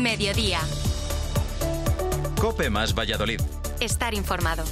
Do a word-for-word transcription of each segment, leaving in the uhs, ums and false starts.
Mediodía. COPE más Valladolid. Estar informado.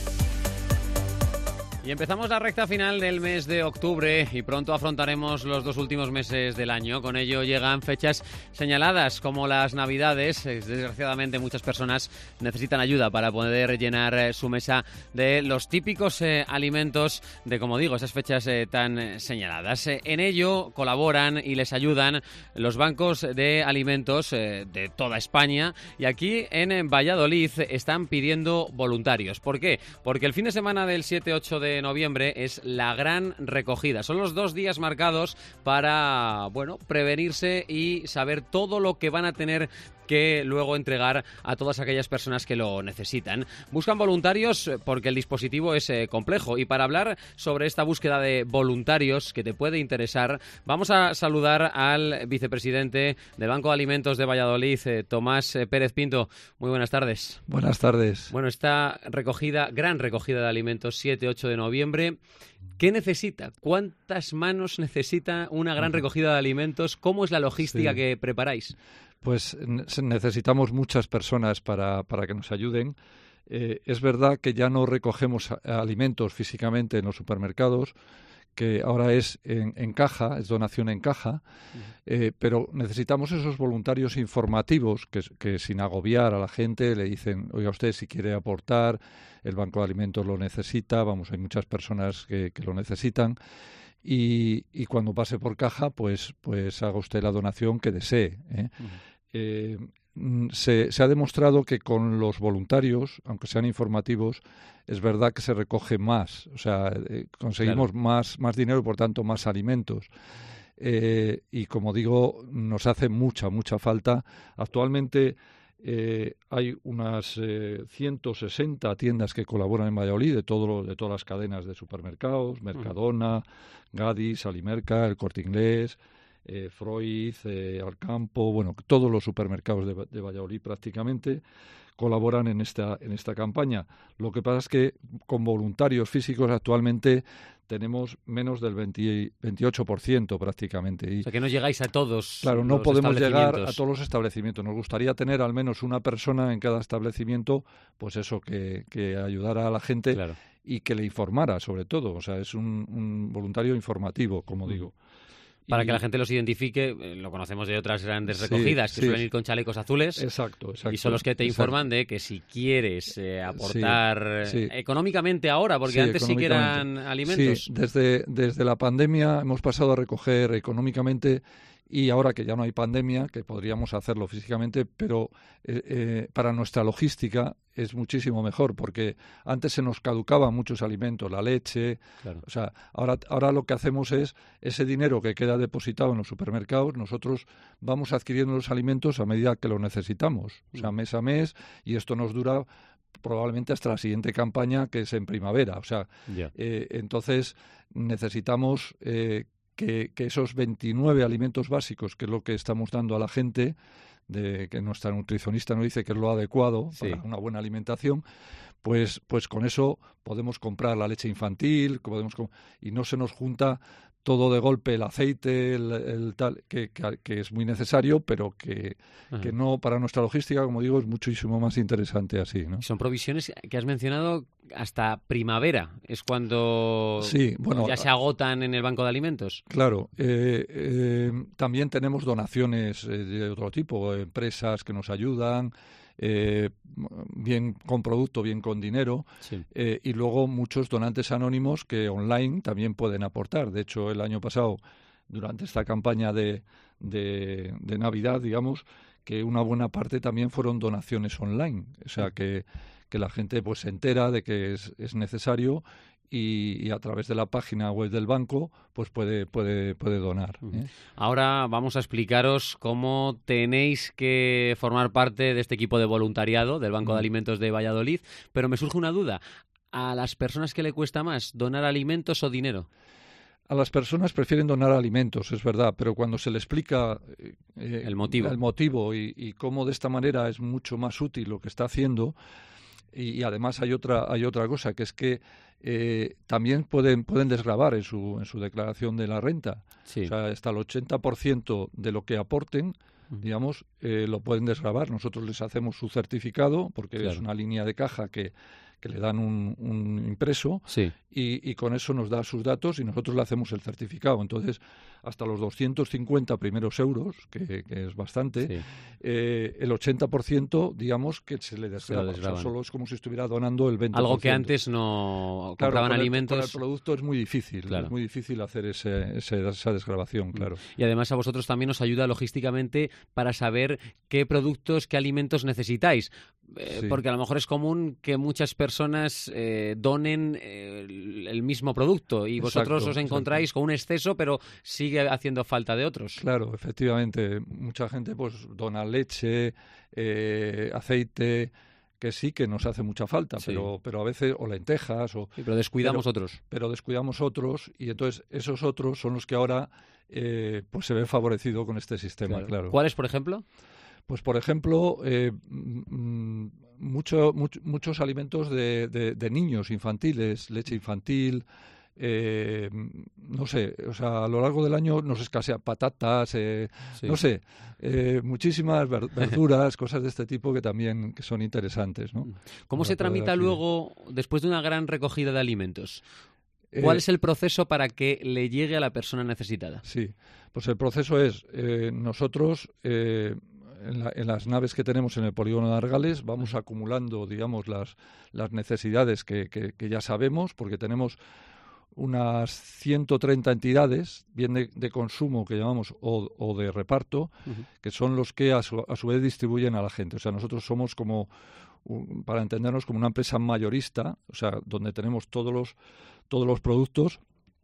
Y empezamos la recta final del mes de octubre y pronto afrontaremos los dos últimos meses del año. Con ello llegan fechas señaladas como las Navidades. Desgraciadamente muchas personas necesitan ayuda para poder llenar su mesa de los típicos eh, alimentos de, como digo, esas fechas eh, tan señaladas. Eh, en ello colaboran y les ayudan los bancos de alimentos eh, de toda España, y aquí en Valladolid están pidiendo voluntarios. ¿Por qué? Porque el fin de semana del siete ocho de noviembre es la gran recogida. Son los dos días marcados para, bueno, prevenirse y saber todo lo que van a tener que luego entregar a todas aquellas personas que lo necesitan. Buscan voluntarios porque el dispositivo es eh, complejo, y para hablar sobre esta búsqueda de voluntarios que te puede interesar, vamos a saludar al vicepresidente del Banco de Alimentos de Valladolid, eh, Tomás eh, Pérez Pinto. Muy buenas tardes. Buenas tardes. Bueno, esta recogida, gran recogida de alimentos, siete ocho de noviembre, ¿qué necesita? ¿Cuántas manos necesita una gran recogida de alimentos? ¿Cómo es la logística sí. que preparáis? Pues necesitamos muchas personas para, para que nos ayuden. Eh, es verdad que ya no recogemos alimentos físicamente en los supermercados, que ahora es en, en caja, es donación en caja, eh, pero necesitamos esos voluntarios informativos que, que sin agobiar a la gente le dicen, oiga, usted si quiere aportar, el Banco de Alimentos lo necesita, vamos, hay muchas personas que, que lo necesitan. Y, y cuando pase por caja, pues, pues haga usted la donación que desee, ¿eh? Uh-huh. Eh, se, se ha demostrado que con los voluntarios, aunque sean informativos, es verdad que se recoge más, o sea, eh, conseguimos claro. más, más dinero y por tanto más alimentos. Eh, y como digo, nos hace mucha, mucha falta. Actualmente eh, hay unas eh, ciento sesenta tiendas que colaboran en Valladolid, de, todo, de todas las cadenas de supermercados, Mercadona, uh-huh. Gadis, Alimerca, El Corte Inglés, eh, Freud, eh, Alcampo, bueno, todos los supermercados de, de Valladolid prácticamente colaboran en esta en esta campaña. Lo que pasa es que con voluntarios físicos actualmente tenemos menos del veinte, veintiocho por ciento prácticamente. Y, o sea, que no llegáis a todos. Claro, no los podemos llegar a todos los establecimientos. Nos gustaría tener al menos una persona en cada establecimiento, pues eso, que, que ayudara a la gente claro. y que le informara, sobre todo. O sea, es un, un voluntario informativo, como digo. Para y... que la gente los identifique, eh, lo conocemos de otras grandes recogidas, sí, que sí. suelen ir con chalecos azules. Exacto, exacto. Y son los que te exacto. informan de que si quieres eh, aportar sí, sí. económicamente ahora, porque sí, antes sí que eran alimentos. Sí, desde, desde la pandemia hemos pasado a recoger económicamente, y ahora que ya no hay pandemia, que podríamos hacerlo físicamente, pero eh, eh, para nuestra logística es muchísimo mejor, porque antes se nos caducaban muchos alimentos, la leche, claro. o sea, ahora, ahora lo que hacemos es, ese dinero que queda depositado en los supermercados, nosotros vamos adquiriendo los alimentos a medida que los necesitamos, o sea, mes a mes, y esto nos dura probablemente hasta la siguiente campaña, que es en primavera, o sea, yeah. eh, entonces necesitamos eh, Que, que esos veintinueve alimentos básicos, que es lo que estamos dando a la gente, de que nuestra nutricionista nos dice que es lo adecuado sí. para una buena alimentación, pues, pues con eso podemos comprar la leche infantil, podemos y no se nos junta todo de golpe, el aceite, el, el tal, que, que, que es muy necesario, pero que, que no, para nuestra logística, como digo, es muchísimo más interesante así, ¿no? Son provisiones que has mencionado hasta primavera, es cuando sí, bueno, ya se agotan en el Banco de Alimentos. Claro, eh, eh, también tenemos donaciones eh, de otro tipo, empresas que nos ayudan, Eh, bien con producto, bien con dinero, sí. eh, y luego muchos donantes anónimos que online también pueden aportar. De hecho, el año pasado, durante esta campaña de, de, de Navidad, digamos, que una buena parte también fueron donaciones online. O sea, que, que la gente pues se entera de que es, es necesario y, y a través de la página web del banco pues puede puede puede donar. ¿eh? Ahora vamos a explicaros cómo tenéis que formar parte de este equipo de voluntariado del Banco mm. de Alimentos de Valladolid, pero me surge una duda. ¿A las personas qué le cuesta más, donar alimentos o dinero? A las personas prefieren donar alimentos, es verdad, pero cuando se le explica eh, el motivo, el motivo y, y cómo de esta manera es mucho más útil lo que está haciendo. Y, y además hay otra hay otra cosa, que es que eh, también pueden pueden desgravar en su en su declaración de la renta. Sí. O sea, hasta el ochenta por ciento de lo que aporten, digamos, eh, lo pueden desgravar. Nosotros les hacemos su certificado, porque claro. es una línea de caja que, que le dan un, un impreso, sí. y, y con eso nos da sus datos y nosotros le hacemos el certificado. Entonces, hasta los doscientos cincuenta primeros euros, que, que es bastante, sí. eh, el ochenta por ciento, digamos, que se le desgrava. O sea, solo es como si estuviera donando el veinte por ciento. Algo que antes no claro, compraban con alimentos. El, con el producto es muy difícil, claro. es muy difícil hacer ese, ese, esa desgravación, claro. Y además a vosotros también os ayuda logísticamente para saber qué productos, qué alimentos necesitáis. Eh, sí. Porque a lo mejor es común que muchas personas eh, donen eh, el mismo producto y vosotros exacto, os encontráis exacto. con un exceso, pero sigue haciendo falta de otros. Claro, efectivamente. Mucha gente pues dona leche, eh, aceite, que sí que nos hace mucha falta, sí. pero, pero a veces, o lentejas, o... Sí, pero descuidamos pero, otros. Pero descuidamos otros, y entonces esos otros son los que ahora eh, pues se ven favorecidos con este sistema, claro. claro. ¿Cuáles, por ejemplo? Pues, por ejemplo, eh, mucho, mucho, muchos alimentos de, de, de niños infantiles, leche infantil, eh, no sé, o sea, a lo largo del año nos escasea patatas, eh, sí. no sé, eh, muchísimas verduras, cosas de este tipo que también que son interesantes, ¿no? ¿Cómo se tramita luego, después de una gran recogida de alimentos? ¿Cuál eh, es el proceso para que le llegue a la persona necesitada? Sí, pues el proceso es, eh, nosotros... Eh, En, la, en las naves que tenemos en el polígono de Argales vamos acumulando, digamos, las, las necesidades que, que, que ya sabemos, porque tenemos unas ciento treinta entidades, bien de, de consumo que llamamos o, o de reparto, uh-huh. que son los que a su, a su vez distribuyen a la gente. O sea, nosotros somos como, un, para entendernos, como una empresa mayorista, o sea, donde tenemos todos los, todos los productos.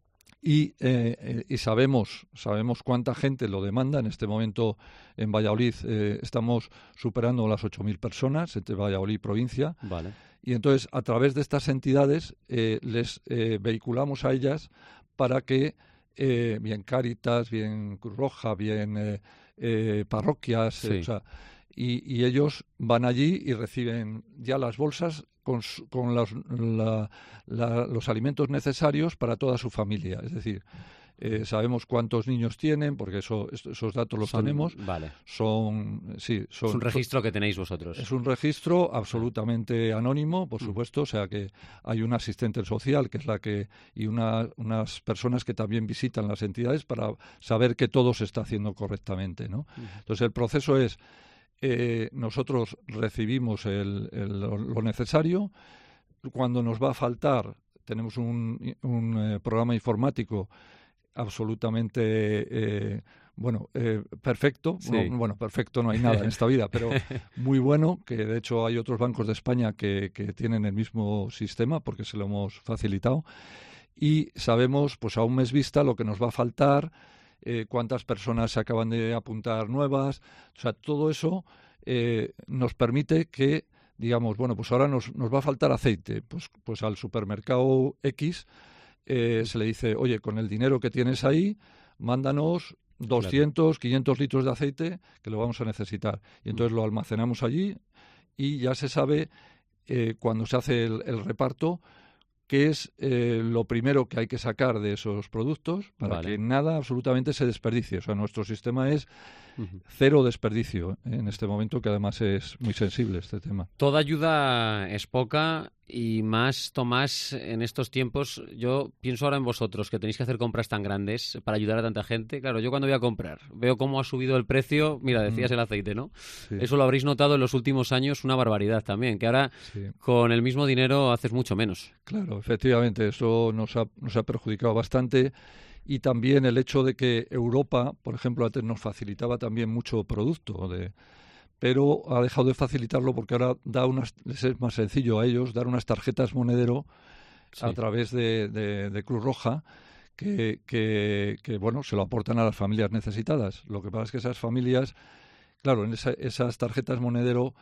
Y, eh, y sabemos sabemos cuánta gente lo demanda. En este momento en Valladolid eh, estamos superando las ocho mil personas entre Valladolid y provincia. Vale. Y entonces a través de estas entidades eh, les eh, vehiculamos a ellas para que eh, bien Cáritas, bien Cruz Roja, bien eh, eh, parroquias, sí. eh, o sea, y, y ellos van allí y reciben ya las bolsas con, con los, la, la, los alimentos necesarios para toda su familia. Es decir, eh, sabemos cuántos niños tienen, porque eso, esos datos los son, tenemos. Vale. Son, sí, son, es un registro que tenéis vosotros. Es un registro absolutamente anónimo, por supuesto, o sea que hay un asistente social, que es la que, y una, unas personas que también visitan las entidades para saber que todo se está haciendo correctamente, ¿no? Entonces el proceso es... Eh, nosotros recibimos el, el, lo necesario. Cuando nos va a faltar, tenemos un, un eh, programa informático absolutamente eh, bueno eh, perfecto. Sí. Bueno, bueno, perfecto no hay nada en esta vida, pero muy bueno, que de hecho hay otros bancos de España que, que tienen el mismo sistema porque se lo hemos facilitado. Y sabemos, pues a un mes vista, lo que nos va a faltar. Eh, cuántas personas se acaban de apuntar nuevas, o sea, todo eso eh, nos permite que, digamos, bueno, pues ahora nos, nos va a faltar aceite, pues, pues al supermercado X eh, se le dice, oye, con el dinero que tienes ahí, mándanos doscientos, claro. quinientos litros de aceite que lo vamos a necesitar. Y entonces lo almacenamos allí y ya se sabe eh, cuando se hace el, el reparto qué es eh, lo primero que hay que sacar de esos productos para vale. que nada absolutamente se desperdicie. O sea, nuestro sistema es uh-huh. cero desperdicio en este momento, que además es muy sensible este tema. Toda ayuda es poca y más, Tomás, en estos tiempos. Yo pienso ahora en vosotros, que tenéis que hacer compras tan grandes para ayudar a tanta gente. Claro, yo cuando voy a comprar veo cómo ha subido el precio. Mira, decías mm. el aceite, ¿no? Sí. Eso lo habréis notado en los últimos años, una barbaridad también, que ahora sí. con el mismo dinero haces mucho menos. Claro, efectivamente, eso nos ha, nos ha perjudicado bastante. Y también el hecho de que Europa, por ejemplo, antes nos facilitaba también mucho producto, de, pero ha dejado de facilitarlo porque ahora da unas, les es más sencillo a ellos dar unas tarjetas monedero sí. a través de, de, de Cruz Roja que, que, que, bueno, se lo aportan a las familias necesitadas. Lo que pasa es que esas familias, claro, en esa, esas tarjetas monedero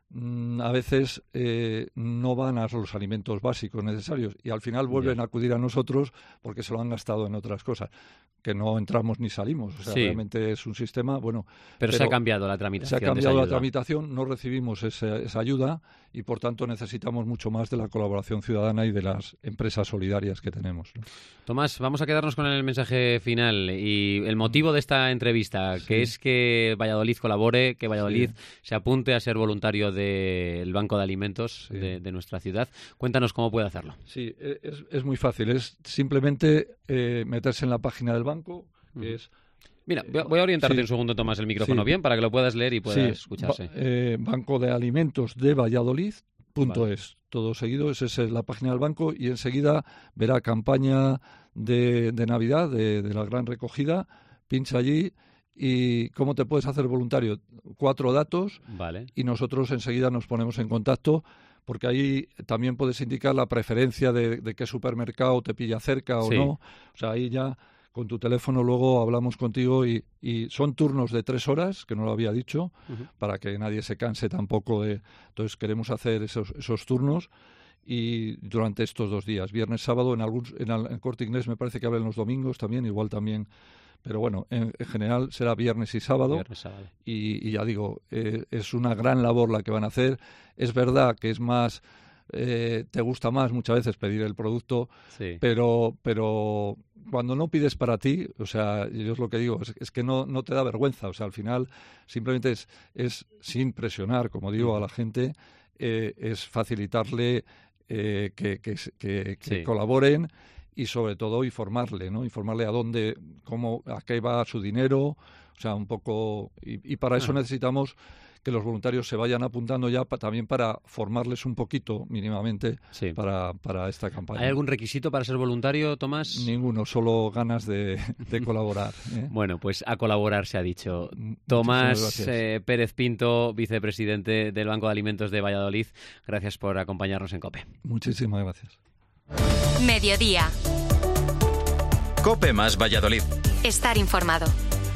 a veces eh, no van a los alimentos básicos necesarios y al final vuelven a acudir a nosotros porque se lo han gastado en otras cosas, que no entramos ni salimos. O sea, sí. realmente es un sistema, bueno... Pero, pero se ha cambiado la tramitación. Se ha cambiado la tramitación, no recibimos esa, esa ayuda y, por tanto, necesitamos mucho más de la colaboración ciudadana y de las empresas solidarias que tenemos, ¿no? Tomás, vamos a quedarnos con el mensaje final y el motivo de esta entrevista, sí. que es que Valladolid colabore, que Valladolid sí. se apunte a ser voluntario del Banco de Alimentos sí. de, de nuestra ciudad. Cuéntanos cómo puede hacerlo. Sí, es, es muy fácil. Es simplemente eh, meterse en la página del banco, que uh-huh. es... Mira, voy a orientarte sí. un segundo, Tomás, el micrófono sí. bien, para que lo puedas leer y puedas sí. escucharse. Ba- eh, Banco de Alimentos de Valladolid. Punto vale. es, todo seguido, esa es la página del banco y enseguida verá campaña de, de Navidad, de, de la gran recogida, pincha allí y cómo te puedes hacer voluntario, cuatro datos vale. y nosotros enseguida nos ponemos en contacto porque ahí también puedes indicar la preferencia de, de qué supermercado te pilla cerca o sí. no, o sea, ahí ya... Con tu teléfono luego hablamos contigo y, y son turnos de tres horas, que no lo había dicho, uh-huh. para que nadie se canse tampoco de... Entonces queremos hacer esos, esos turnos y durante estos dos días, viernes, sábado, en algún en el en Corte Inglés me parece que hablan los domingos también, igual también, pero bueno, en, en general será viernes y sábado, viernes, sábado. Y, y ya digo, eh, es una gran labor la que van a hacer. Es verdad que es más... Eh, te gusta más muchas veces pedir el producto, sí. pero pero cuando no pides para ti, o sea, yo es lo que digo, es, es que no, no te da vergüenza, o sea, al final simplemente es, es sin presionar, como digo, a la gente, eh, es facilitarle eh, que, que, que, que sí. colaboren y sobre todo informarle, ¿no? Informarle a dónde, cómo, a qué va su dinero, o sea, un poco, y, y para eso ah. necesitamos que los voluntarios se vayan apuntando ya pa, también para formarles un poquito mínimamente sí. para, para esta campaña. ¿Hay algún requisito para ser voluntario, Tomás? Ninguno, solo ganas de, de colaborar. ¿eh? Bueno, pues a colaborar se ha dicho. Tomás eh, Pérez Pinto, vicepresidente del Banco de Alimentos de Valladolid, gracias por acompañarnos en COPE. Muchísimas gracias. Mediodía. COPE más Valladolid. Estar informado.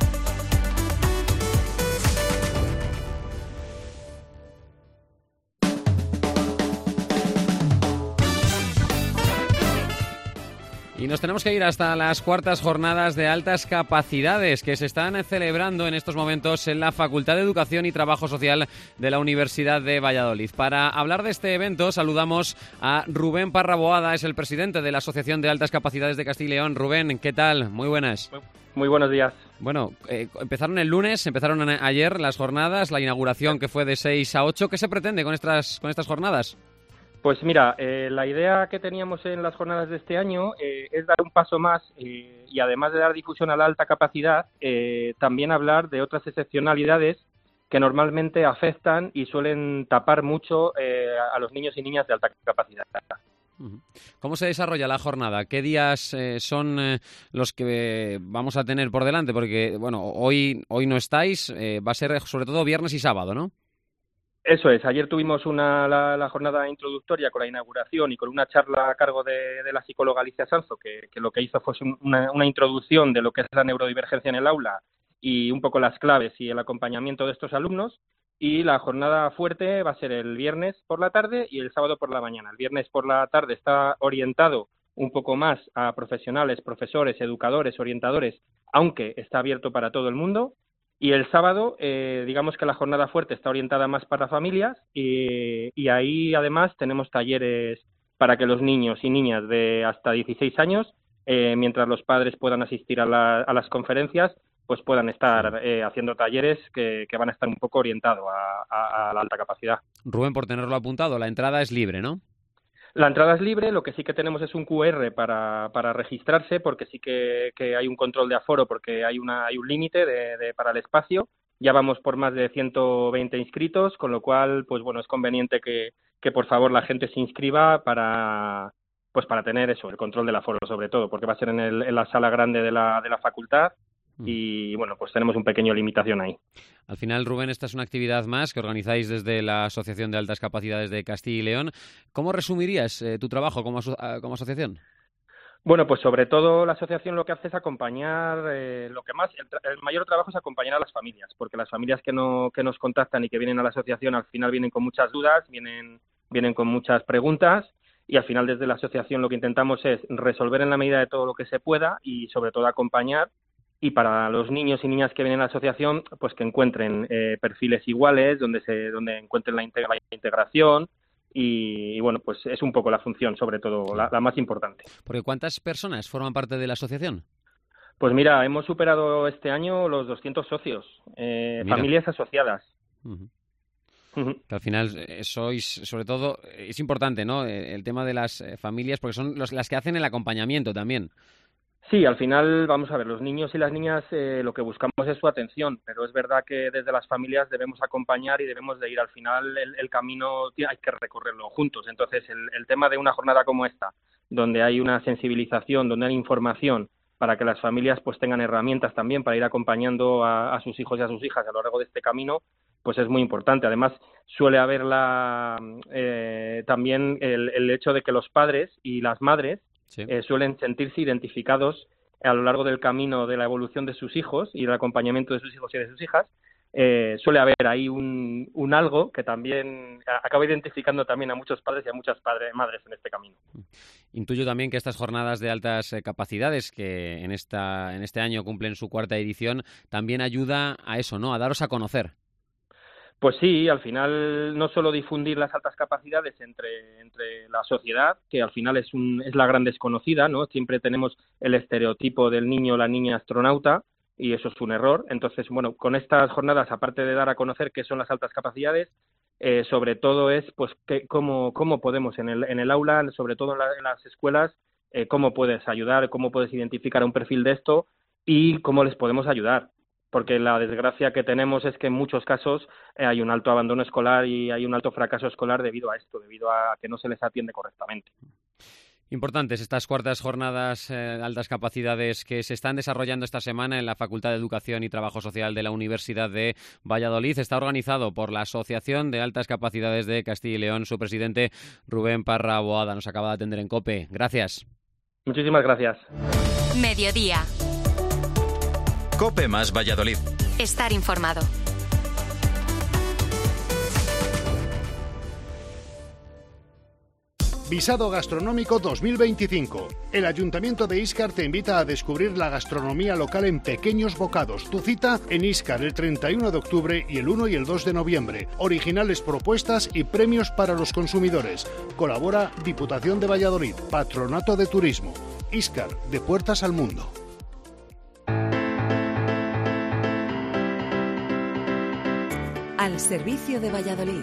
Y nos tenemos que ir hasta las cuartas jornadas de altas capacidades que se están celebrando en estos momentos en la Facultad de Educación y Trabajo Social de la Universidad de Valladolid. Para hablar de este evento saludamos a Rubén Parra Boada, es el presidente de la Asociación de Altas Capacidades de Castilla y León. Rubén, ¿qué tal? Muy buenas. Muy, muy buenos días. Bueno, eh, empezaron el lunes, empezaron ayer las jornadas, la inauguración que fue de seis a ocho. ¿Qué se pretende con estas, con estas jornadas? Pues mira, eh, la idea que teníamos en las jornadas de este año eh, es dar un paso más eh, y además de dar difusión a la alta capacidad, eh, también hablar de otras excepcionalidades que normalmente afectan y suelen tapar mucho eh, a los niños y niñas de alta capacidad. ¿Cómo se desarrolla la jornada? ¿Qué días eh, son eh, los que vamos a tener por delante? Porque, bueno, hoy, hoy no estáis, eh, va a ser sobre todo viernes y sábado, ¿no? Eso es, ayer tuvimos una, la, la jornada introductoria con la inauguración y con una charla a cargo de, de la psicóloga Alicia Sanzo, que, que lo que hizo fue una, una introducción de lo que es la neurodivergencia en el aula y un poco las claves y el acompañamiento de estos alumnos. Y la jornada fuerte va a ser el viernes por la tarde y el sábado por la mañana. El viernes por la tarde está orientado un poco más a profesionales, profesores, educadores, orientadores, aunque está abierto para todo el mundo. Y el sábado, eh, digamos que la jornada fuerte está orientada más para familias y, y ahí además tenemos talleres para que los niños y niñas de hasta dieciséis años, eh, mientras los padres puedan asistir a, la, a las conferencias, pues puedan estar eh, haciendo talleres que, que van a estar un poco orientados a, a, a la alta capacidad. Rubén, por tenerlo apuntado, la entrada es libre, ¿no? La entrada es libre, lo que sí que tenemos es un cu erre para, para registrarse, porque sí que, que hay un control de aforo, porque hay una hay un límite de, de, para el espacio. Ya vamos por más de ciento veinte inscritos, con lo cual, pues bueno, es conveniente que, que por favor la gente se inscriba para pues para tener eso, el control del aforo sobre todo, porque va a ser en, el, en la sala grande de la, de la facultad. Y bueno, pues tenemos un pequeño limitación ahí. Al final, Rubén, esta es una actividad más que organizáis desde la Asociación de Altas Capacidades de Castilla y León. ¿Cómo resumirías eh, tu trabajo como, aso- como asociación? Bueno, pues sobre todo la asociación lo que hace es acompañar, eh, lo que más, el, tra- el mayor trabajo es acompañar a las familias, porque las familias que, no, que nos contactan y que vienen a la asociación al final vienen con muchas dudas, vienen, vienen con muchas preguntas y al final desde la asociación lo que intentamos es resolver en la medida de todo lo que se pueda y sobre todo acompañar. Y para los niños y niñas que vienen a la asociación, pues que encuentren eh, perfiles iguales, donde se donde encuentren la, integra- la integración y, y, bueno, pues es un poco la función, sobre todo, la, la más importante. Porque ¿cuántas personas forman parte de la asociación? Pues mira, hemos superado este año los doscientos socios, eh, Mira. familias asociadas. Ujú. Ujú. Que al final eh, sois, sobre todo, eh, es importante, ¿no? Eh, El tema de las eh, familias, porque son los, las que hacen el acompañamiento también. Sí, al final, vamos a ver, los niños y las niñas eh, lo que buscamos es su atención, pero es verdad que desde las familias debemos acompañar y debemos de ir. Al final, el, el camino hay que recorrerlo juntos. Entonces, el, el tema de una jornada como esta, donde hay una sensibilización, donde hay información, para que las familias pues tengan herramientas también para ir acompañando a, a sus hijos y a sus hijas a lo largo de este camino, pues es muy importante. Además, suele haber la, eh, también el, el hecho de que los padres y las madres Sí. eh, suelen sentirse identificados a lo largo del camino de la evolución de sus hijos y del acompañamiento de sus hijos y de sus hijas. Eh, suele haber ahí un, un algo que también acaba identificando también a muchos padres y a muchas padres, madres en este camino. Intuyo también que estas jornadas de altas eh, capacidades, que en, esta, en este año cumplen su cuarta edición, también ayuda a eso, ¿no? A daros a conocer. Pues sí, al final no solo difundir las altas capacidades entre, entre la sociedad, que al final es, un, es la gran desconocida, ¿no? Siempre tenemos el estereotipo del niño o la niña astronauta y eso es un error. Entonces, bueno, con estas jornadas, aparte de dar a conocer qué son las altas capacidades, eh, sobre todo es pues que, cómo, cómo podemos en el, en el aula, sobre todo en, la, en las escuelas, eh, cómo puedes ayudar, cómo puedes identificar un perfil de esto y cómo les podemos ayudar. Porque la desgracia que tenemos es que en muchos casos eh, hay un alto abandono escolar y hay un alto fracaso escolar debido a esto, debido a que no se les atiende correctamente. Importantes estas cuartas jornadas eh, de altas capacidades que se están desarrollando esta semana en la Facultad de Educación y Trabajo Social de la Universidad de Valladolid. Está organizado por la Asociación de Altas Capacidades de Castilla y León. Su presidente, Rubén Parra Boada, nos acaba de atender en COPE. Gracias. Muchísimas gracias. Mediodía. COPE más Valladolid. Estar informado. Visado Gastronómico dos mil veinticinco. El Ayuntamiento de Íscar te invita a descubrir la gastronomía local en pequeños bocados. Tu cita en Íscar el treinta y uno de octubre y el uno y el dos de noviembre. Originales propuestas y premios para los consumidores. Colabora Diputación de Valladolid, Patronato de Turismo. Íscar, de puertas al mundo. Al servicio de Valladolid.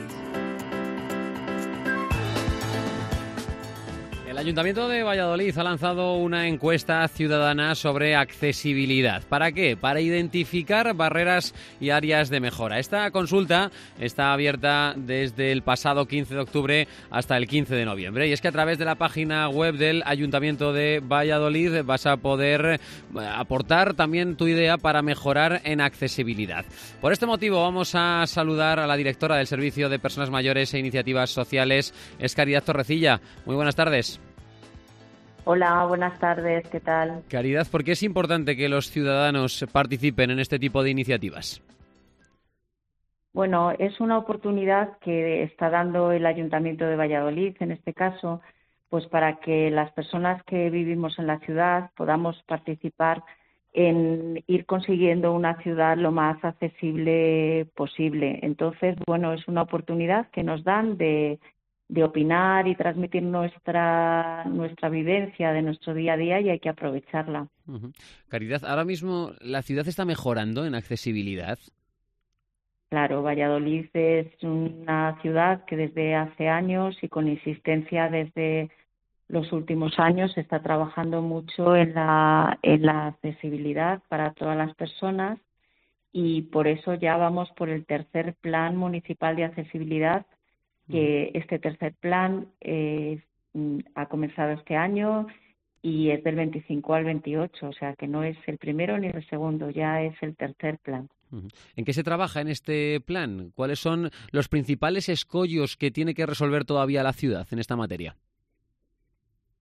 El Ayuntamiento de Valladolid ha lanzado una encuesta ciudadana sobre accesibilidad. ¿Para qué? Para identificar barreras y áreas de mejora. Esta consulta está abierta desde el pasado quince de octubre hasta el quince de noviembre. Y es que a través de la página web del Ayuntamiento de Valladolid vas a poder aportar también tu idea para mejorar en accesibilidad. Por este motivo vamos a saludar a la directora del Servicio de Personas Mayores e Iniciativas Sociales, es Caridad Torrecilla. Muy buenas tardes. Hola, buenas tardes, ¿qué tal? Caridad, ¿por qué es importante que los ciudadanos participen en este tipo de iniciativas? Bueno, es una oportunidad que está dando el Ayuntamiento de Valladolid, en este caso, pues para que las personas que vivimos en la ciudad podamos participar en ir consiguiendo una ciudad lo más accesible posible. Entonces, bueno, es una oportunidad que nos dan de de opinar y transmitir nuestra nuestra vivencia de nuestro día a día y hay que aprovecharla. Uh-huh. Caridad, ahora mismo la ciudad está mejorando en accesibilidad. Claro, Valladolid es una ciudad que desde hace años y con insistencia desde los últimos años se está trabajando mucho en la en la accesibilidad para todas las personas y por eso ya vamos por el tercer plan municipal de accesibilidad, que este tercer plan eh, ha comenzado este año y es del veinticinco al veintiocho, o sea que no es el primero ni el segundo, ya es el tercer plan. ¿En qué se trabaja en este plan? ¿Cuáles son los principales escollos que tiene que resolver todavía la ciudad en esta materia?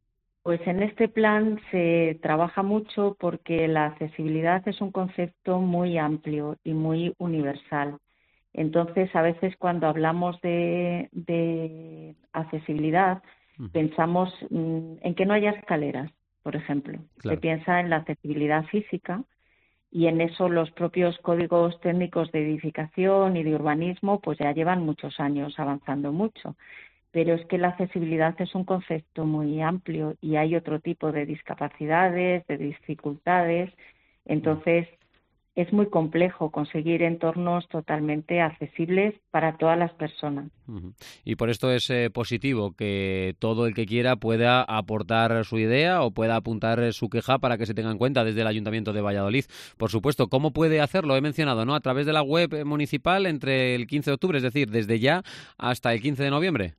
Pues en este plan se trabaja mucho porque la accesibilidad es un concepto muy amplio y muy universal. Entonces, a veces cuando hablamos de, de accesibilidad, uh-huh. pensamos mmm, en que no haya escaleras, por ejemplo. Claro. Se piensa en la accesibilidad física y en eso los propios códigos técnicos de edificación y de urbanismo pues ya llevan muchos años avanzando mucho. Pero es que la accesibilidad es un concepto muy amplio y hay otro tipo de discapacidades, de dificultades. Entonces, es muy complejo conseguir entornos totalmente accesibles para todas las personas. Uh-huh. Y por esto es eh, positivo que todo el que quiera pueda aportar su idea o pueda apuntar su queja para que se tenga en cuenta desde el Ayuntamiento de Valladolid. Por supuesto, ¿cómo puede hacerlo? He mencionado, ¿no? A través de la web municipal entre el quince de octubre, es decir, desde ya hasta el quince de noviembre.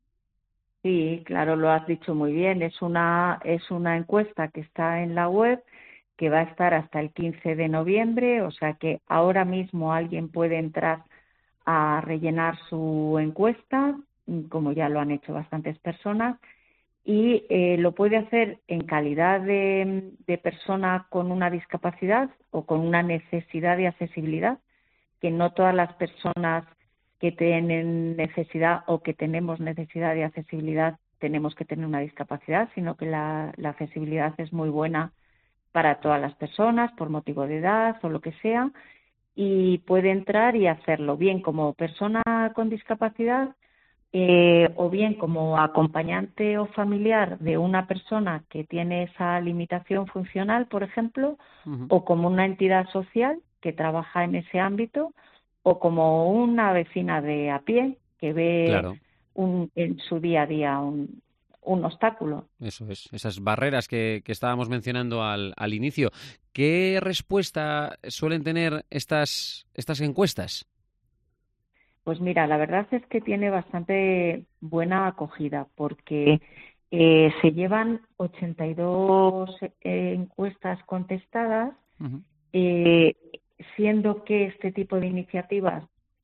Sí, claro, lo has dicho muy bien. Es una, es una encuesta que está en la web que va a estar hasta el quince de noviembre, o sea que ahora mismo alguien puede entrar a rellenar su encuesta, como ya lo han hecho bastantes personas, y eh, lo puede hacer en calidad de, de persona con una discapacidad o con una necesidad de accesibilidad, que no todas las personas que tienen necesidad o que tenemos necesidad de accesibilidad tenemos que tener una discapacidad, sino que la, la accesibilidad es muy buena para todas las personas, por motivo de edad o lo que sea, y puede entrar y hacerlo bien como persona con discapacidad eh, o bien como acompañante o familiar de una persona que tiene esa limitación funcional, por ejemplo, uh-huh. o como una entidad social que trabaja en ese ámbito, o como una vecina de a pie que ve claro. un, en su día a día un, un obstáculo. Eso es, esas barreras que, que estábamos mencionando al, al inicio. ¿Qué respuesta suelen tener estas, estas encuestas? Pues mira, la verdad es que tiene bastante buena acogida porque eh, se llevan ochenta y dos eh, encuestas contestadas, uh-huh. eh, siendo que este tipo de iniciativas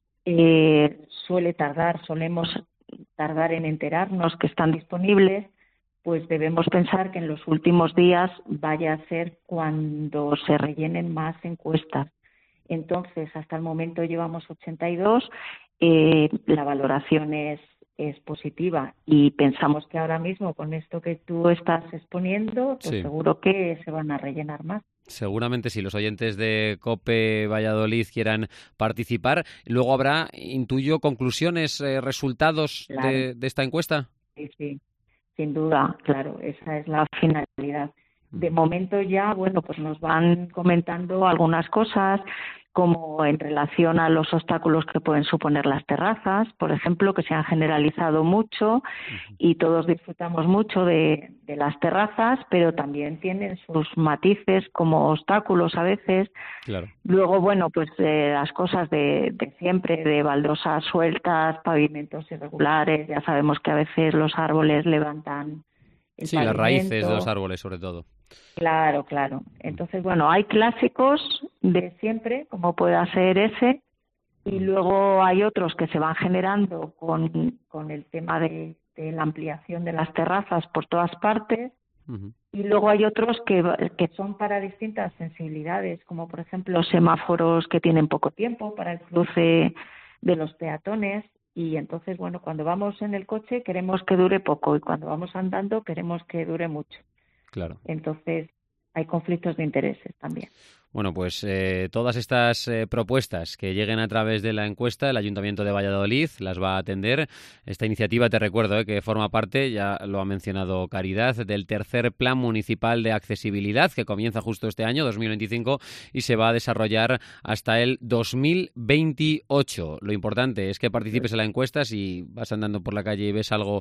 eh, suele tardar, solemos tardar en enterarnos que están disponibles, pues debemos pensar que en los últimos días vaya a ser cuando se rellenen más encuestas. Entonces, hasta el momento llevamos ochenta y dos, eh, la valoración es, es positiva y pensamos que ahora mismo con esto que tú estás exponiendo, pues sí. seguro que se van a rellenar más. Seguramente si los oyentes de COPE Valladolid quieran participar. Luego habrá, intuyo, conclusiones, eh, resultados claro. de, de esta encuesta. Sí, sí, sin duda, claro, esa es la finalidad. De momento ya, bueno, pues nos van comentando algunas cosas, como en relación a los obstáculos que pueden suponer las terrazas, por ejemplo, que se han generalizado mucho uh-huh. y todos disfrutamos mucho de, de las terrazas, pero también tienen sus matices como obstáculos a veces. Claro. Luego, bueno, pues eh, las cosas de, de siempre, de baldosas sueltas, pavimentos irregulares, ya sabemos que a veces los árboles levantan el Sí, pavimento. Las raíces de los árboles, sobre todo. Claro, claro. Entonces, bueno, hay clásicos de siempre, como pueda ser ese, y luego hay otros que se van generando con, con el tema de, de la ampliación de las terrazas por todas partes, uh-huh. y luego hay otros que, que son para distintas sensibilidades, como por ejemplo semáforos que tienen poco tiempo para el cruce de los peatones, y entonces, bueno, cuando vamos en el coche queremos que dure poco y cuando vamos andando queremos que dure mucho. Claro. Entonces, hay conflictos de intereses también. Bueno, pues eh, todas estas eh, propuestas que lleguen a través de la encuesta, el Ayuntamiento de Valladolid las va a atender. Esta iniciativa, te recuerdo, eh, que forma parte, ya lo ha mencionado Caridad, del tercer Plan Municipal de Accesibilidad, que comienza justo este año, dos mil veinticinco, y se va a desarrollar hasta el dos mil veintiocho. Lo importante es que participes en la encuesta. Si vas andando por la calle y ves algo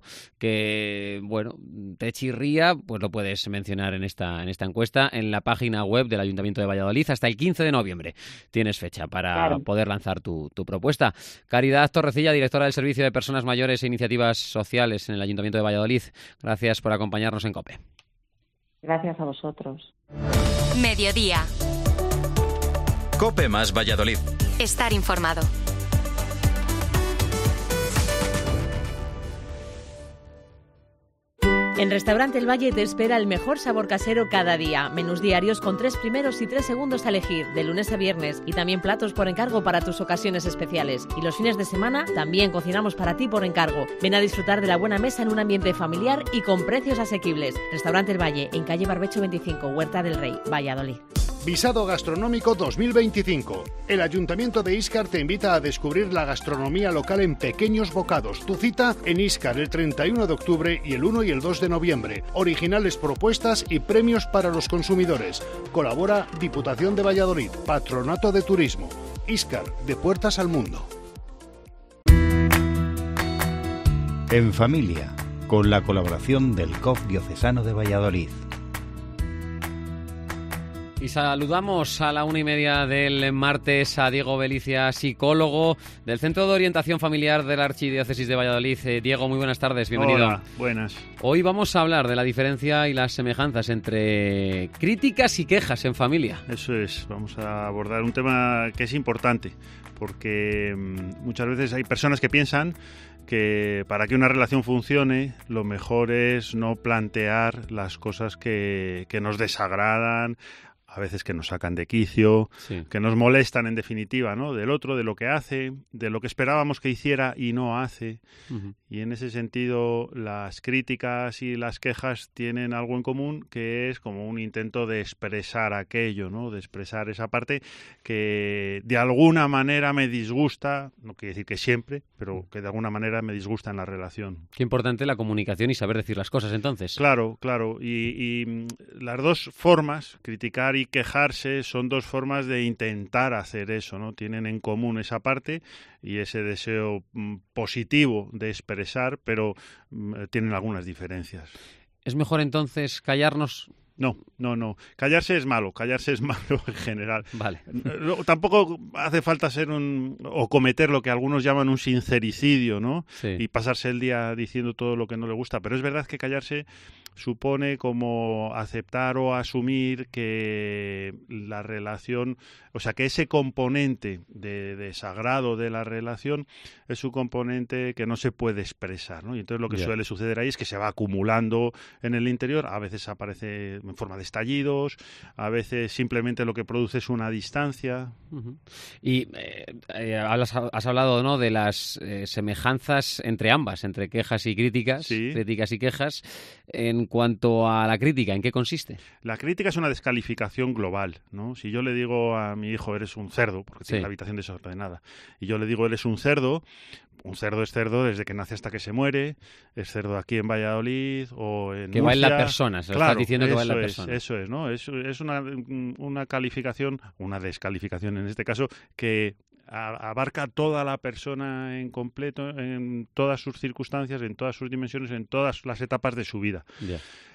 que, bueno, te chirría, pues lo puedes mencionar en esta, en esta encuesta, en la página web del Ayuntamiento de Valladolid. Hasta el quince de noviembre tienes fecha para claro. poder lanzar tu, tu propuesta. Caridad Torrecilla, directora del Servicio de Personas Mayores e Iniciativas Sociales en el Ayuntamiento de Valladolid. Gracias por acompañarnos en COPE. Gracias a vosotros. Mediodía. COPE más Valladolid. Estar informado. En Restaurante El Valle te espera el mejor sabor casero cada día. Menús diarios con tres primeros y tres segundos a elegir, de lunes a viernes. Y también platos por encargo para tus ocasiones especiales. Y los fines de semana también cocinamos para ti por encargo. Ven a disfrutar de la buena mesa en un ambiente familiar y con precios asequibles. Restaurante El Valle, en calle Barbecho veinticinco, Huerta del Rey, Valladolid. Visado Gastronómico dos mil veinticinco. El Ayuntamiento de Íscar te invita a descubrir la gastronomía local en pequeños bocados. Tu cita en Íscar el treinta y uno de octubre y el uno y el dos de noviembre. Originales propuestas y premios para los consumidores. Colabora Diputación de Valladolid, Patronato de Turismo. Íscar, de puertas al mundo. En familia, con la colaboración del C O F Diocesano de Valladolid. Y saludamos a la una y media del martes a Diego Belicia, psicólogo del Centro de Orientación Familiar de la Archidiócesis de Valladolid. Eh, Diego, muy buenas tardes, bienvenido. Hola, buenas. Hoy vamos a hablar de la diferencia y las semejanzas entre críticas y quejas en familia. Eso es, vamos a abordar un tema que es importante, porque mmm, muchas veces hay personas que piensan que para que una relación funcione, lo mejor es no plantear las cosas que, que nos desagradan, a veces que nos sacan de quicio, sí. que nos molestan en definitiva, ¿no? Del otro, de lo que hace, de lo que esperábamos que hiciera y no hace. Uh-huh. Y en ese sentido, las críticas y las quejas tienen algo en común, que es como un intento de expresar aquello, ¿no? De expresar esa parte que de alguna manera me disgusta, no quiere decir que siempre, pero que de alguna manera me disgusta en la relación. Qué importante la comunicación y saber decir las cosas, entonces. Claro, claro. Y, y las dos formas, criticar y y quejarse, son dos formas de intentar hacer eso, ¿no? Tienen en común esa parte y ese deseo mm, positivo de expresar, pero mm, tienen algunas diferencias. ¿Es mejor entonces callarnos? No, no, no. Callarse es malo, callarse es malo en general. Vale. No, tampoco hace falta ser un o cometer lo que algunos llaman un sincericidio, ¿no? Sí. Y pasarse el día diciendo todo lo que no le gusta. Pero es verdad que callarse supone como aceptar o asumir que la relación, o sea, que ese componente de desagrado de la relación es un componente que no se puede expresar, ¿no? Y entonces lo que yeah. suele suceder ahí es que se va acumulando en el interior, a veces aparece en forma de estallidos, a veces simplemente lo que produce es una distancia. Uh-huh. Y eh, eh, has, has hablado, ¿no?, de las eh, semejanzas entre ambas, entre quejas y críticas, sí. críticas y quejas. En cuanto a la crítica, ¿en qué consiste? La crítica es una descalificación global, ¿no? Si yo le digo a mi hijo, eres un cerdo, porque sí. tiene la habitación desordenada, y yo le digo, eres un cerdo, un cerdo es cerdo desde que nace hasta que se muere, es cerdo aquí en Valladolid o en Que Murcia. va en la persona, se lo claro, estás diciendo que va en la es, persona. Eso es, ¿no? Es, es una, una calificación, una descalificación en este caso, que abarca toda la persona en completo, en todas sus circunstancias, en todas sus dimensiones, en todas las etapas de su vida. Yeah.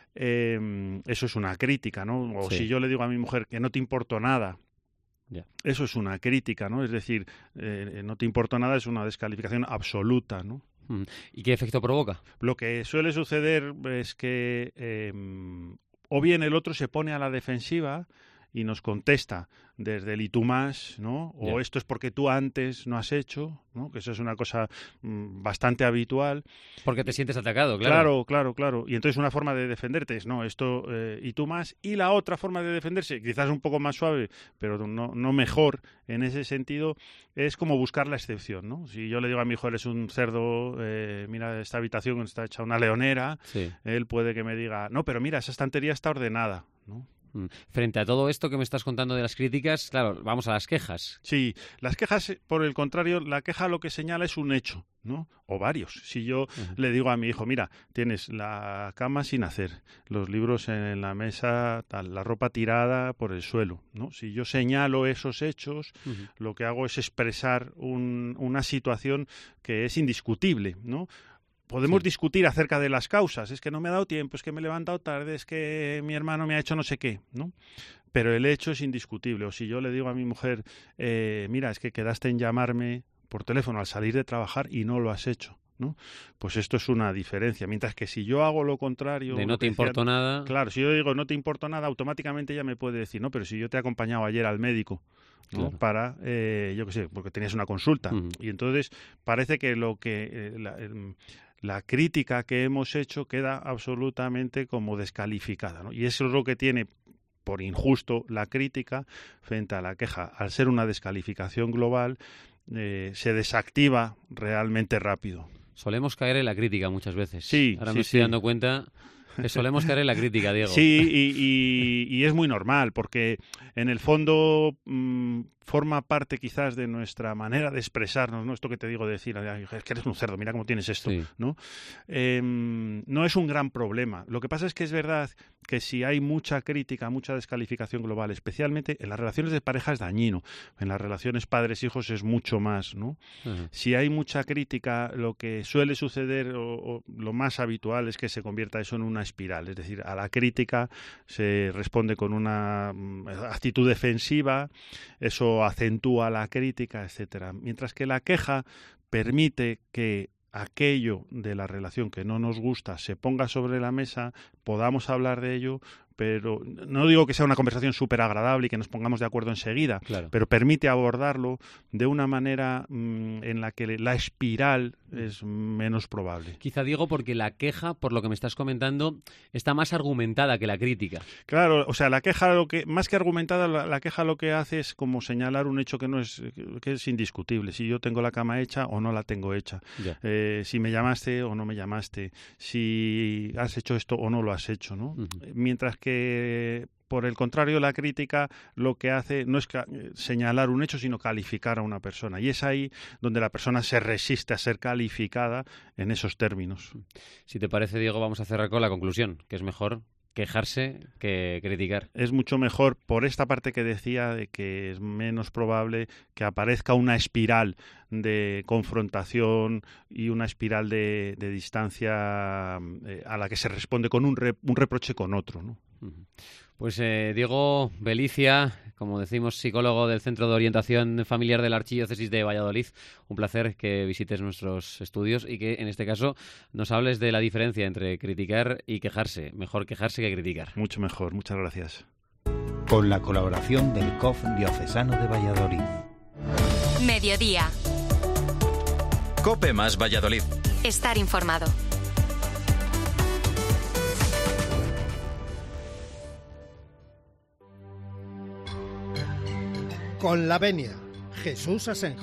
Eh, eso es una crítica, ¿no? O sí. si yo le digo a mi mujer que no te importó nada, yeah. eso es una crítica, ¿no? Es decir, eh, no te importó nada es una descalificación absoluta, ¿no? ¿Y qué efecto provoca? Lo que suele suceder es que eh, o bien el otro se pone a la defensiva y nos contesta desde el y tú más, ¿no? O yeah. esto es porque tú antes no has hecho, ¿no? Que eso es una cosa mmm, bastante habitual. Porque te sientes atacado, claro. Claro, claro, claro. Y entonces una forma de defenderte es, no, esto eh, y tú más. Y la otra forma de defenderse, quizás un poco más suave, pero no, no mejor en ese sentido, es como buscar la excepción, ¿no? Si yo le digo a mi hijo, eres un cerdo, eh, mira, esta habitación está hecha una leonera, sí. él puede que me diga, no, pero mira, esa estantería está ordenada, ¿no? Frente a todo esto que me estás contando de las críticas, claro, vamos a las quejas. Sí, las quejas, por el contrario, la queja lo que señala es un hecho, ¿no? O varios. Si yo uh-huh. le digo a mi hijo, mira, tienes la cama sin hacer, los libros en la mesa, tal, la ropa tirada por el suelo, ¿no? Si yo señalo esos hechos, uh-huh. lo que hago es expresar un, una situación que es indiscutible, ¿no? Podemos sí. discutir acerca de las causas, es que no me ha dado tiempo, es que me he levantado tarde, es que mi hermano me ha hecho no sé qué, ¿no? Pero el hecho es indiscutible. O si yo le digo a mi mujer, eh, mira, es que quedaste en llamarme por teléfono al salir de trabajar y no lo has hecho, ¿no? Pues esto es una diferencia. Mientras que si yo hago lo contrario... De no te importó nada... Claro, si yo digo no te importó nada, automáticamente ella me puede decir, no, pero si yo te he acompañado ayer al médico, ¿no? Claro. Para, eh, yo qué sé, porque tenías una consulta. Uh-huh. Y entonces parece que lo que... Eh, la, el, la crítica que hemos hecho queda absolutamente como descalificada, ¿no? Y eso es lo que tiene por injusto la crítica frente a la queja. Al ser una descalificación global, eh, se desactiva realmente rápido. Solemos caer en la crítica muchas veces. Sí, Ahora sí, me estoy sí. dando cuenta que solemos caer en la crítica, Diego. Sí, y, y, y es muy normal, porque en el fondo mmm, forma parte quizás de nuestra manera de expresarnos, ¿no? Esto que te digo de decir, es que eres un cerdo, mira cómo tienes esto, sí. ¿no? Eh, no es un gran problema. Lo que pasa es que es verdad que si hay mucha crítica, mucha descalificación global, especialmente en las relaciones de pareja es dañino, en las relaciones padres-hijos es mucho más, ¿no? Uh-huh. Si hay mucha crítica, lo que suele suceder o, o lo más habitual es que se convierta eso en una espiral, es decir, a la crítica se responde con una actitud defensiva, eso acentúa la crítica, etcétera. Mientras que la queja permite que aquello de la relación que no nos gusta se ponga sobre la mesa, podamos hablar de ello, pero no digo que sea una conversación súper agradable y que nos pongamos de acuerdo enseguida, claro. pero permite abordarlo de una manera mmm, en la que la espiral es menos probable. Quizá, Diego, porque la queja, por lo que me estás comentando, está más argumentada que la crítica. Claro, o sea, la queja, lo que más que argumentada, la, la queja lo que hace es como señalar un hecho que no es, que es indiscutible. Si yo tengo la cama hecha o no la tengo hecha, eh, si me llamaste o no me llamaste, si has hecho esto o no lo has hecho, ¿no? Uh-huh. Mientras que que por el contrario la crítica lo que hace no es señalar un hecho sino calificar a una persona, y es ahí donde la persona se resiste a ser calificada en esos términos. Si te parece, Diego, vamos a cerrar con la conclusión, que es mejor quejarse que criticar. Es mucho mejor por esta parte que decía de que es menos probable que aparezca una espiral de confrontación y una espiral de, de distancia eh, a la que se responde con un, re, un reproche con otro, ¿no? Pues eh, Diego Belicia, como decimos, psicólogo del Centro de Orientación Familiar de la Archidiócesis de Valladolid, un placer que visites nuestros estudios y que en este caso nos hables de la diferencia entre criticar y quejarse. Mejor quejarse que criticar. Mucho mejor, muchas gracias. Con la colaboración del C O F Diocesano de Valladolid. Mediodía. COPE más Valladolid. Estar informado. Con la venia, Jesús Asenjo.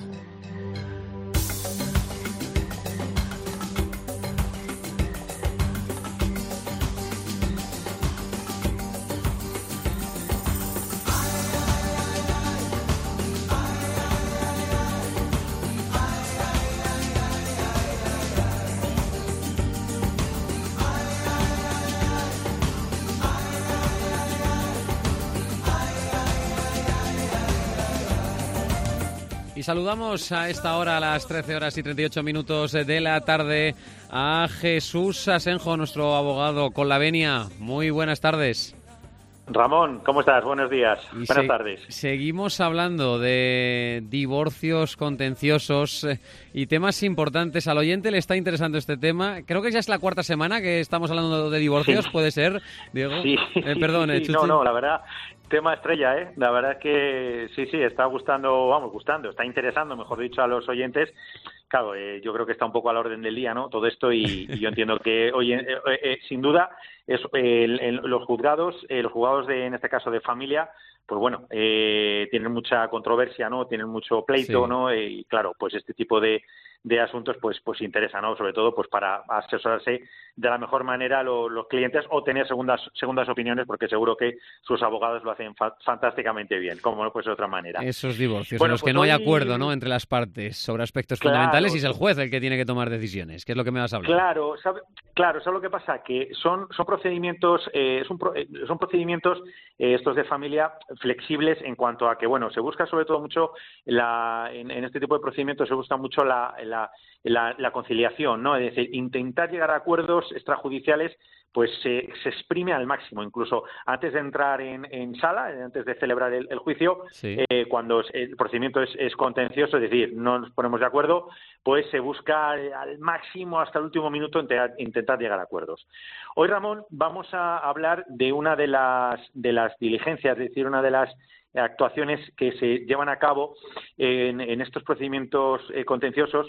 Y saludamos a esta hora, a las trece horas y treinta y ocho minutos de la tarde, a Jesús Asenjo, nuestro abogado con la venia. Muy buenas tardes. Ramón, ¿cómo estás? Buenos días. Y Buenas se- tardes. Seguimos hablando de divorcios contenciosos eh, y temas importantes. Al oyente le está interesando este tema. Creo que ya es la cuarta semana que estamos hablando de divorcios, Sí. ¿puede ser, Diego? Sí, Eh, perdón, sí, eh, sí. Chuchi. No, no, la verdad, tema estrella, ¿eh? La verdad es que sí, sí, está gustando, vamos, gustando, está interesando, mejor dicho, a los oyentes. Claro, eh, yo creo que está un poco a la orden del día, ¿no? Todo esto y, y yo entiendo que, oye, eh, eh, sin duda, es, eh, el- el- los juzgados, eh, los juzgados de, en este caso de familia, pues bueno, eh, tienen mucha controversia, ¿no? Tienen mucho pleito, Sí. ¿no? Eh, y claro, pues este tipo de, de asuntos, pues, pues interesa, ¿no? Sobre todo, pues para asesorarse de la mejor manera a lo- los clientes o tener segundas segundas opiniones, porque seguro que sus abogados lo hacen fa- fantásticamente bien, como no puede ser de otra manera. Esos divorcios Bueno, en los pues que no hay hoy- acuerdo, ¿no?, entre las partes sobre aspectos Claro, fundamentales y es el sí. juez el que tiene que tomar decisiones. ¿Qué es lo que me vas a hablar? Claro, sabe, claro, ¿sabes lo que pasa? Que son, son procedimientos, eh, son, pro- eh, son procedimientos eh, estos de familia flexibles en cuanto a que, bueno, se busca sobre todo mucho la, en, en este tipo de procedimientos se busca mucho la, la, la, la conciliación, ¿no? Es decir, intentar llegar a acuerdos extrajudiciales, pues se, se exprime al máximo, incluso antes de entrar en, en sala, eh, antes de celebrar el, el juicio, Sí. eh, cuando es- el procedimiento es, es contencioso, es decir, no nos ponemos de acuerdo, pues se busca eh, al máximo hasta el último minuto inte- intentar llegar a acuerdos. Hoy, Ramón, vamos a hablar de una de las, de las diligencias, es decir, una de las actuaciones que se llevan a cabo en, en estos procedimientos eh, contenciosos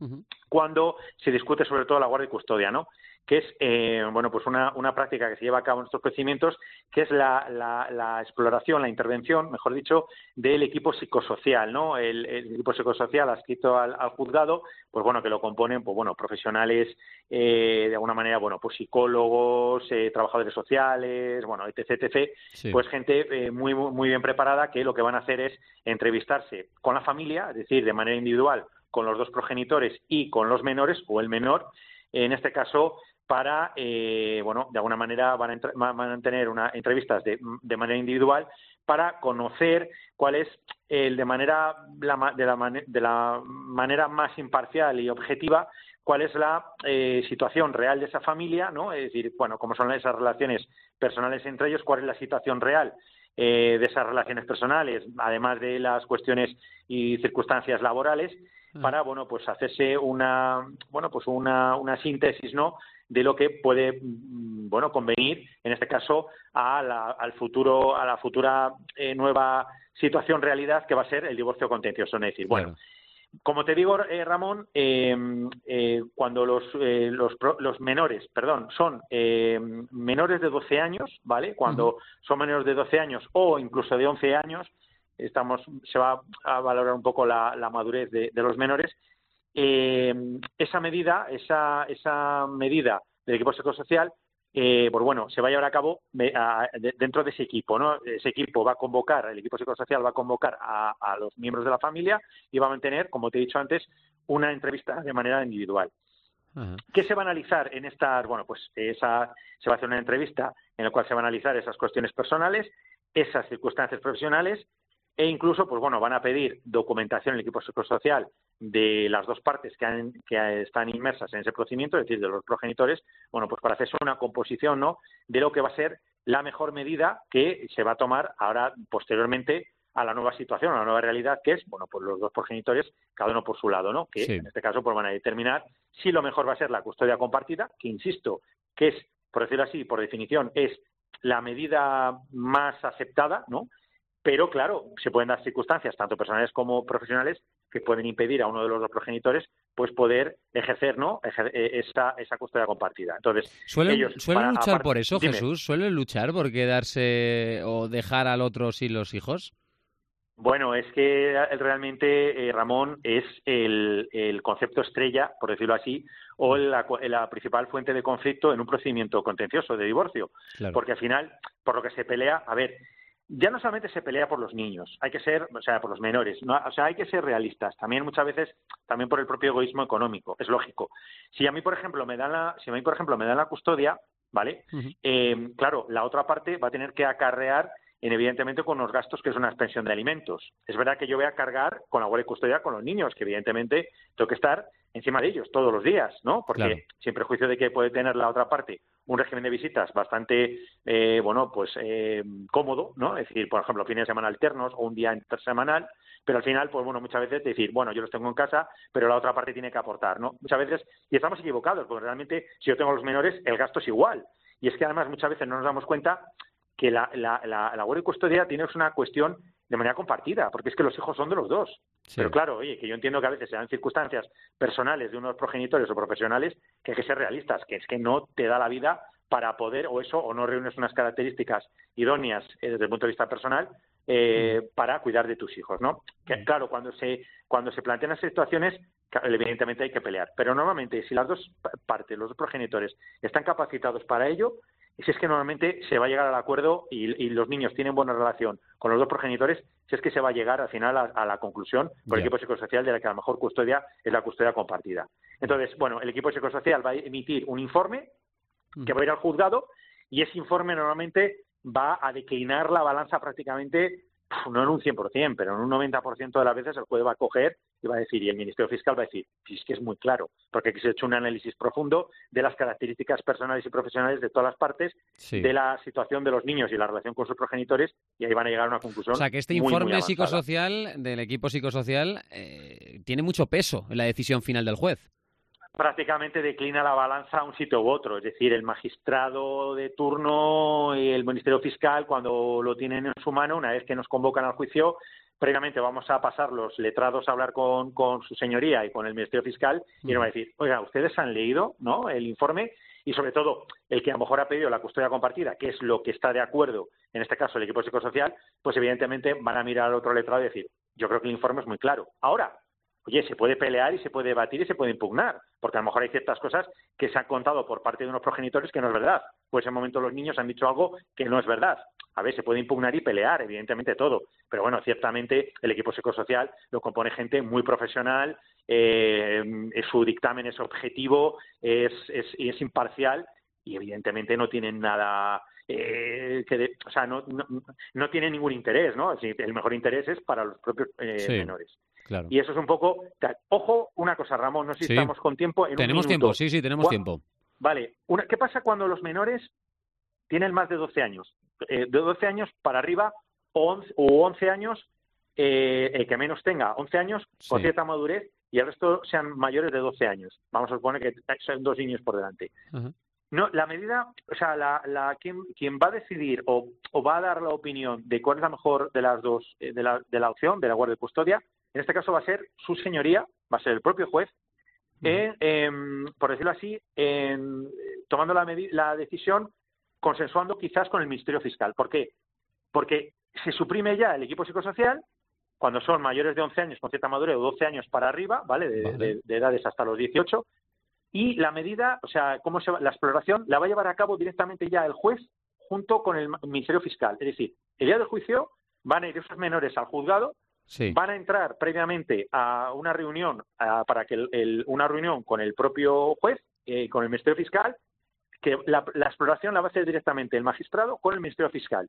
Uh-huh. cuando se discute sobre todo la guardia y custodia, ¿no? Que es eh, bueno pues una, una práctica que se lleva a cabo en estos procedimientos, que es la, la, la exploración, la intervención, mejor dicho, del equipo psicosocial, ¿no? El, el equipo psicosocial adscrito al, al juzgado, pues bueno, que lo componen pues bueno profesionales eh, de alguna manera, bueno, pues psicólogos, eh, trabajadores sociales, bueno, etc, etc, sí. Pues gente eh, muy muy bien preparada, que lo que van a hacer es entrevistarse con la familia, es decir, de manera individual, con los dos progenitores y con los menores o el menor, en este caso para, eh, bueno, de alguna manera van a, entre, van a tener una, entrevistas de, de manera individual para conocer cuál es el de manera la, de, la, de la manera más imparcial y objetiva cuál es la eh, situación real de esa familia, ¿no? Es decir, bueno, cómo son esas relaciones personales entre ellos, cuál es la situación real eh, de esas relaciones personales, además de las cuestiones y circunstancias laborales, para, bueno, pues hacerse una, bueno, pues una, una síntesis, ¿no?, de lo que puede, bueno, convenir, en este caso, a la, al futuro, a la futura eh, nueva situación, realidad, que va a ser el divorcio contencioso. Es decir, bueno, claro. Como te digo, eh, Ramón, eh, eh, cuando los, eh, los, los menores, perdón, son eh, menores de doce años, ¿vale? Cuando uh-huh. son menores de doce años o incluso de once años, estamos se va a valorar un poco la, la madurez de, de los menores. Eh, esa medida, esa, esa medida del equipo psicosocial, eh, pues bueno, se va a llevar a cabo me, a, de, dentro de ese equipo, ¿no? Ese equipo va a convocar, el equipo psicosocial va a convocar a, a los miembros de la familia y va a mantener, como te he dicho antes, una entrevista de manera individual. Uh-huh. ¿Qué se va a analizar en estas? Bueno, pues esa, se va a hacer una entrevista en la cual se van a analizar esas cuestiones personales, esas circunstancias profesionales, e incluso, pues bueno, van a pedir documentación en el equipo psicosocial de las dos partes que, han, que están inmersas en ese procedimiento, es decir, de los progenitores, bueno, pues para hacerse una composición, ¿no?, de lo que va a ser la mejor medida que se va a tomar ahora, posteriormente, a la nueva situación, a la nueva realidad, que es, bueno, pues los dos progenitores, cada uno por su lado, ¿no?, que sí. En este caso pues van a determinar si lo mejor va a ser la custodia compartida, que insisto, que es, por decirlo así, por definición, es la medida más aceptada, ¿no?, pero, claro, se pueden dar circunstancias, tanto personales como profesionales, que pueden impedir a uno de los dos progenitores pues poder ejercer, ¿no?, ejer- esa, esa custodia compartida. Entonces, ¿Suelen, ellos, ¿suelen para, luchar aparte, por eso, dime. Jesús? ¿Suelen luchar por quedarse o dejar al otro sin los hijos? Bueno, es que realmente, eh, Ramón, es el, el concepto estrella, por decirlo así, o la, la principal fuente de conflicto en un procedimiento contencioso de divorcio. Claro. Porque al final, por lo que se pelea, a ver, ya no solamente se pelea por los niños, hay que ser, o sea, por los menores, ¿no? O sea, hay que ser realistas. También muchas veces, también por el propio egoísmo económico, es lógico. Si a mí, por ejemplo, me dan la, si a mí, por ejemplo, me dan la custodia, ¿vale? Uh-huh. Eh, claro, la otra parte va a tener que acarrear, en, evidentemente, con los gastos que es una expensión de alimentos. Es verdad que yo voy a cargar con la guardia y custodia con los niños, que evidentemente tengo que estar encima de ellos todos los días, ¿no? Porque claro. Sin prejuicio de que puede tener la otra parte un régimen de visitas bastante, eh, bueno, pues eh, cómodo, ¿no? Es decir, por ejemplo, fines de semana alternos o un día intersemanal, pero al final, pues bueno, muchas veces decir, bueno, yo los tengo en casa, pero la otra parte tiene que aportar, ¿no? Muchas veces, y estamos equivocados, porque realmente si yo tengo a los menores, el gasto es igual. Y es que además muchas veces no nos damos cuenta que la, la, la, la guardia y custodia tiene una cuestión de manera compartida, porque es que los hijos son de los dos. Sí. Pero claro, oye, que yo entiendo que a veces se dan circunstancias personales de unos progenitores o profesionales que hay que ser realistas, que es que no te da la vida para poder, o eso, o no reúnes unas características idóneas eh, desde el punto de vista personal eh, mm. para cuidar de tus hijos, ¿no? Que mm. claro, cuando se cuando se plantean esas situaciones, evidentemente hay que pelear. Pero normalmente, si las dos partes, los dos progenitores, están capacitados para ello, si es que normalmente se va a llegar al acuerdo y, y los niños tienen buena relación con los dos progenitores, si es que se va a llegar al final a, a la conclusión por el yeah. equipo psicosocial de la que la mejor custodia es la custodia compartida. Entonces, bueno, el equipo psicosocial va a emitir un informe que va a ir al juzgado y ese informe normalmente va a declinar la balanza prácticamente, no en un cien por ciento, pero en un noventa por ciento de las veces el juez va a coger y va a decir, y el Ministerio Fiscal va a decir, es que es muy claro, porque aquí se ha hecho un análisis profundo de las características personales y profesionales de todas las partes, sí. de la situación de los niños y la relación con sus progenitores, y ahí van a llegar a una conclusión. O sea, que este muy, informe muy psicosocial del equipo psicosocial eh, tiene mucho peso en la decisión final del juez. Prácticamente declina la balanza a un sitio u otro, es decir, el magistrado de turno y el Ministerio Fiscal, cuando lo tienen en su mano, una vez que nos convocan al juicio, previamente vamos a pasar los letrados a hablar con, con su señoría y con el Ministerio Fiscal y nos va a decir, oiga, ustedes han leído, ¿no?, el informe, y sobre todo el que a lo mejor ha pedido la custodia compartida, que es lo que está de acuerdo, en este caso el equipo psicosocial, pues evidentemente van a mirar al otro letrado y decir, yo creo que el informe es muy claro. Ahora, oye, se puede pelear y se puede debatir y se puede impugnar, porque a lo mejor hay ciertas cosas que se han contado por parte de unos progenitores que no es verdad. Pues en ese momento los niños han dicho algo que no es verdad. A ver, se puede impugnar y pelear, evidentemente todo. Pero bueno, ciertamente el equipo psicosocial lo compone gente muy profesional, eh, su dictamen es objetivo, es, es, es imparcial y evidentemente no tienen nada... Eh, que de, o sea, no, no, no tiene ningún interés, ¿no? El mejor interés es para los propios eh, sí, menores. Claro. Y eso es un poco... Ojo, una cosa, Ramón, no sé si sí. estamos con tiempo. En tenemos un tiempo, sí, sí, tenemos tiempo. Vale. Una, ¿Qué pasa cuando los menores tienen más de doce años? Eh, de doce años para arriba o once, o once años, eh, el que menos tenga once años con sí. cierta madurez y el resto sean mayores de doce años. Vamos a suponer que son dos niños por delante. Uh-huh. No, la medida, o sea, la, la quien, quien va a decidir o, o va a dar la opinión de cuál es la mejor de las dos, eh, de, la, de la opción, de la guardia y custodia, en este caso va a ser su señoría, va a ser el propio juez, uh-huh. eh, eh, por decirlo así, en, tomando la, medi- la decisión, consensuando quizás con el Ministerio Fiscal. ¿Por qué? Porque se suprime ya el equipo psicosocial cuando son mayores de once años con cierta madurez o doce años para arriba, ¿vale? De, vale. de, de edades hasta los dieciocho. Y la medida, o sea, cómo se va, la exploración la va a llevar a cabo directamente ya el juez junto con el Ministerio Fiscal. Es decir, el día del juicio van a ir esos menores al juzgado, sí. van a entrar previamente a una reunión, a, para que el, el, una reunión con el propio juez, eh, con el Ministerio Fiscal, que la, la exploración la va a hacer directamente el magistrado con el Ministerio Fiscal.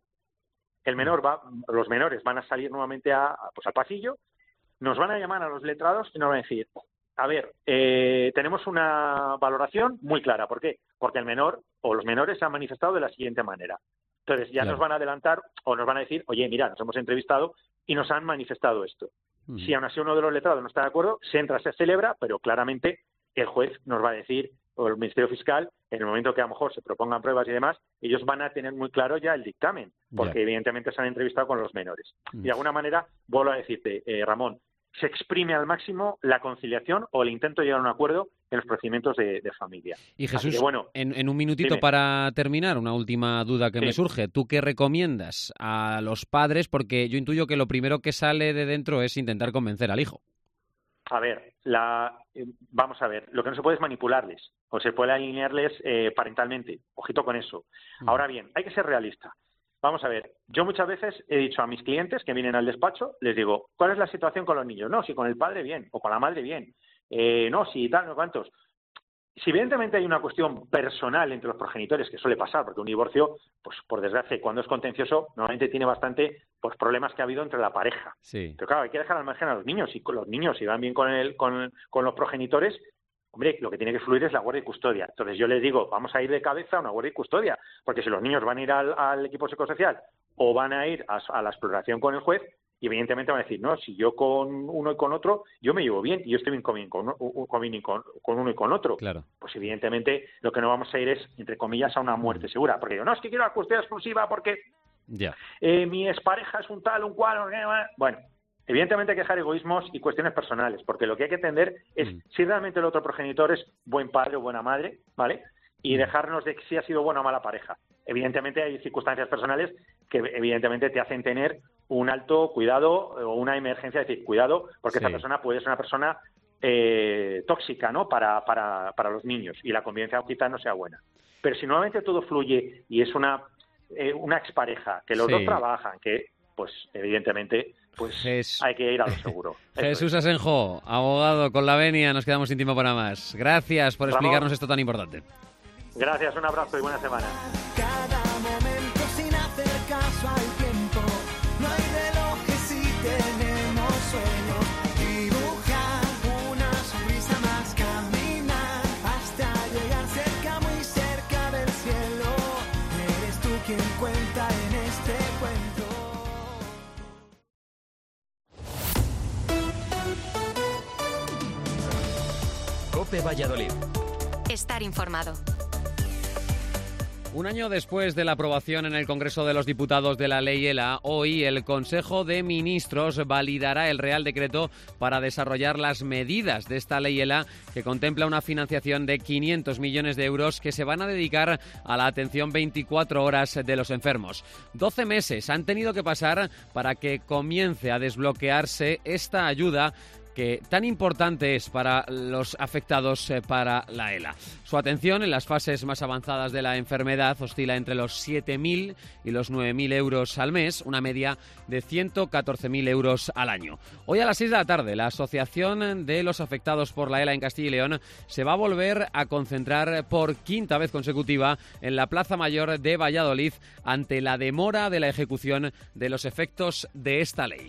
El menor va, los menores van a salir nuevamente a, pues al pasillo, nos van a llamar a los letrados y nos van a decir, a ver, eh, tenemos una valoración muy clara. ¿Por qué? Porque el menor o los menores se han manifestado de la siguiente manera. Entonces ya claro. nos van a adelantar o nos van a decir, oye, mira, nos hemos entrevistado y nos han manifestado esto. Uh-huh. Si aún así uno de los letrados no está de acuerdo, se entra, se celebra, pero claramente el juez nos va a decir, o el Ministerio Fiscal, en el momento que a lo mejor se propongan pruebas y demás, ellos van a tener muy claro ya el dictamen, porque yeah. evidentemente se han entrevistado con los menores. Uh-huh. Y de alguna manera, vuelvo a decirte, eh, Ramón, se exprime al máximo la conciliación o el intento de llegar a un acuerdo en los procedimientos de, de familia. Y Jesús, que, bueno, en, en un minutito dime. Para terminar, una última duda que sí. me surge. ¿Tú qué recomiendas a los padres? Porque yo intuyo que lo primero que sale de dentro es intentar convencer al hijo. A ver, la, eh, vamos a ver, lo que no se puede es manipularles o se puede alinearles eh, parentalmente. Ojito con eso. Mm. Ahora bien, hay que ser realista. Vamos a ver, yo muchas veces he dicho a mis clientes que vienen al despacho, les digo, ¿cuál es la situación con los niños? No, si con el padre bien, o con la madre bien, eh, no, si tal, no cuántos. Si evidentemente hay una cuestión personal entre los progenitores, que suele pasar, porque un divorcio, pues por desgracia, cuando es contencioso, normalmente tiene bastante pues problemas que ha habido entre la pareja. Sí. Pero claro, hay que dejar al margen a los niños, y con los niños, si van bien con, el, con, con los progenitores, hombre, lo que tiene que fluir es la guardia y custodia. Entonces yo les digo, vamos a ir de cabeza a una guardia y custodia, porque si los niños van a ir al, al equipo psicosocial o van a ir a, a la exploración con el juez, y evidentemente van a decir, no, si yo con uno y con otro, yo me llevo bien y yo estoy bien con, con, con, con, con uno y con otro. Claro. Pues evidentemente lo que no vamos a ir es, entre comillas, a una muerte segura. Porque yo, no, es que quiero la custodia exclusiva porque yeah. eh, mi expareja es un tal, un cual, bueno... Evidentemente hay que dejar egoísmos y cuestiones personales, porque lo que hay que entender es mm. si realmente el otro progenitor es buen padre o buena madre, ¿vale? Y mm. dejarnos de si ha sido buena o mala pareja. Evidentemente hay circunstancias personales que evidentemente te hacen tener un alto cuidado o una emergencia, es decir, cuidado, porque sí. esa persona puede ser una persona eh, tóxica, ¿no? Para, para, para los niños y la convivencia quizás no sea buena. Pero si nuevamente todo fluye y es una, eh, una expareja, que los sí. dos trabajan, que pues evidentemente pues Jes... hay que ir a lo seguro. Jesús Asenjo, abogado con la venia, nos quedamos sin tiempo para más. Gracias por Ramón, explicarnos esto tan importante. Gracias, un abrazo y buena semana. Cada momento sin hacer caso al tiempo, no hay relojes si tenemos sueño. Dibujar una sonrisa más, caminar hasta llegar cerca, muy cerca del cielo. Eres tú quien cuenta en este cuento. COPE Valladolid. Estar informado. Un año después de la aprobación en el Congreso de los Diputados de la Ley ELA, hoy el Consejo de Ministros validará el Real Decreto para desarrollar las medidas de esta Ley ELA, que contempla una financiación de quinientos millones de euros que se van a dedicar a la atención veinticuatro horas de los enfermos. doce meses han tenido que pasar para que comience a desbloquearse esta ayuda que tan importante es para los afectados eh, para la ELA. Su atención en las fases más avanzadas de la enfermedad oscila entre los siete mil y los nueve mil euros al mes, una media de ciento catorce mil euros al año. Hoy a las seis de la tarde, la Asociación de los Afectados por la ELA en Castilla y León se va a volver a concentrar por quinta vez consecutiva en la Plaza Mayor de Valladolid ante la demora de la ejecución de los efectos de esta ley.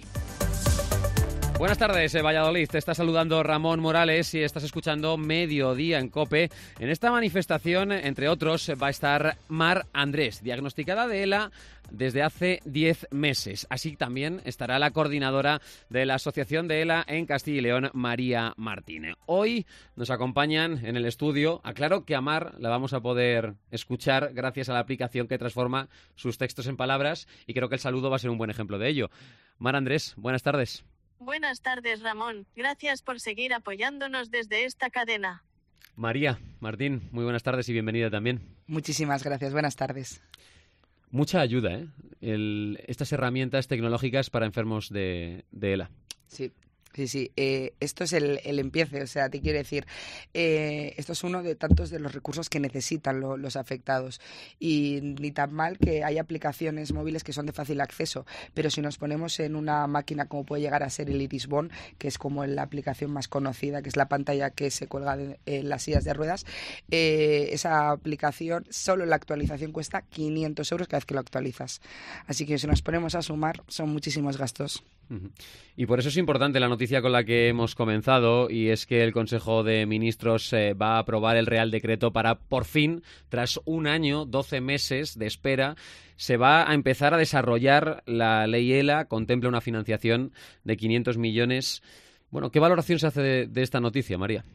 Buenas tardes, eh, Valladolid. Te está saludando Ramón Morales y estás escuchando Mediodía en COPE. En esta manifestación, entre otros, va a estar Mar Andrés, diagnosticada de ELA desde hace diez meses. Así también estará la coordinadora de la Asociación de ELA en Castilla y León, María Martínez. Hoy nos acompañan en el estudio. Aclaro que a Mar la vamos a poder escuchar gracias a la aplicación que transforma sus textos en palabras y creo que el saludo va a ser un buen ejemplo de ello. Mar Andrés, buenas tardes. Buenas tardes, Ramón. Gracias por seguir apoyándonos desde esta cadena. María Martín, muy buenas tardes y bienvenida también. Muchísimas gracias. Buenas tardes. Mucha ayuda, ¿eh? El, estas herramientas tecnológicas para enfermos de, de ELA. Sí. Sí, sí, eh, esto es el, el empiece, o sea, te quiero decir, eh, esto es uno de tantos de los recursos que necesitan lo, los afectados y ni tan mal que hay aplicaciones móviles que son de fácil acceso, pero si nos ponemos en una máquina como puede llegar a ser el Iris Bone, que es como la aplicación más conocida, que es la pantalla que se cuelga de, en las sillas de ruedas, eh, esa aplicación, solo la actualización cuesta quinientos euros cada vez que lo actualizas, así que si nos ponemos a sumar son muchísimos gastos. Y por eso es importante la noticia con la que hemos comenzado, y es que el Consejo de Ministros eh, va a aprobar el Real Decreto para, por fin, tras un año, doce meses de espera, se va a empezar a desarrollar la Ley ELA, contempla una financiación de quinientos millones. Bueno, ¿qué valoración se hace de, de esta noticia, María?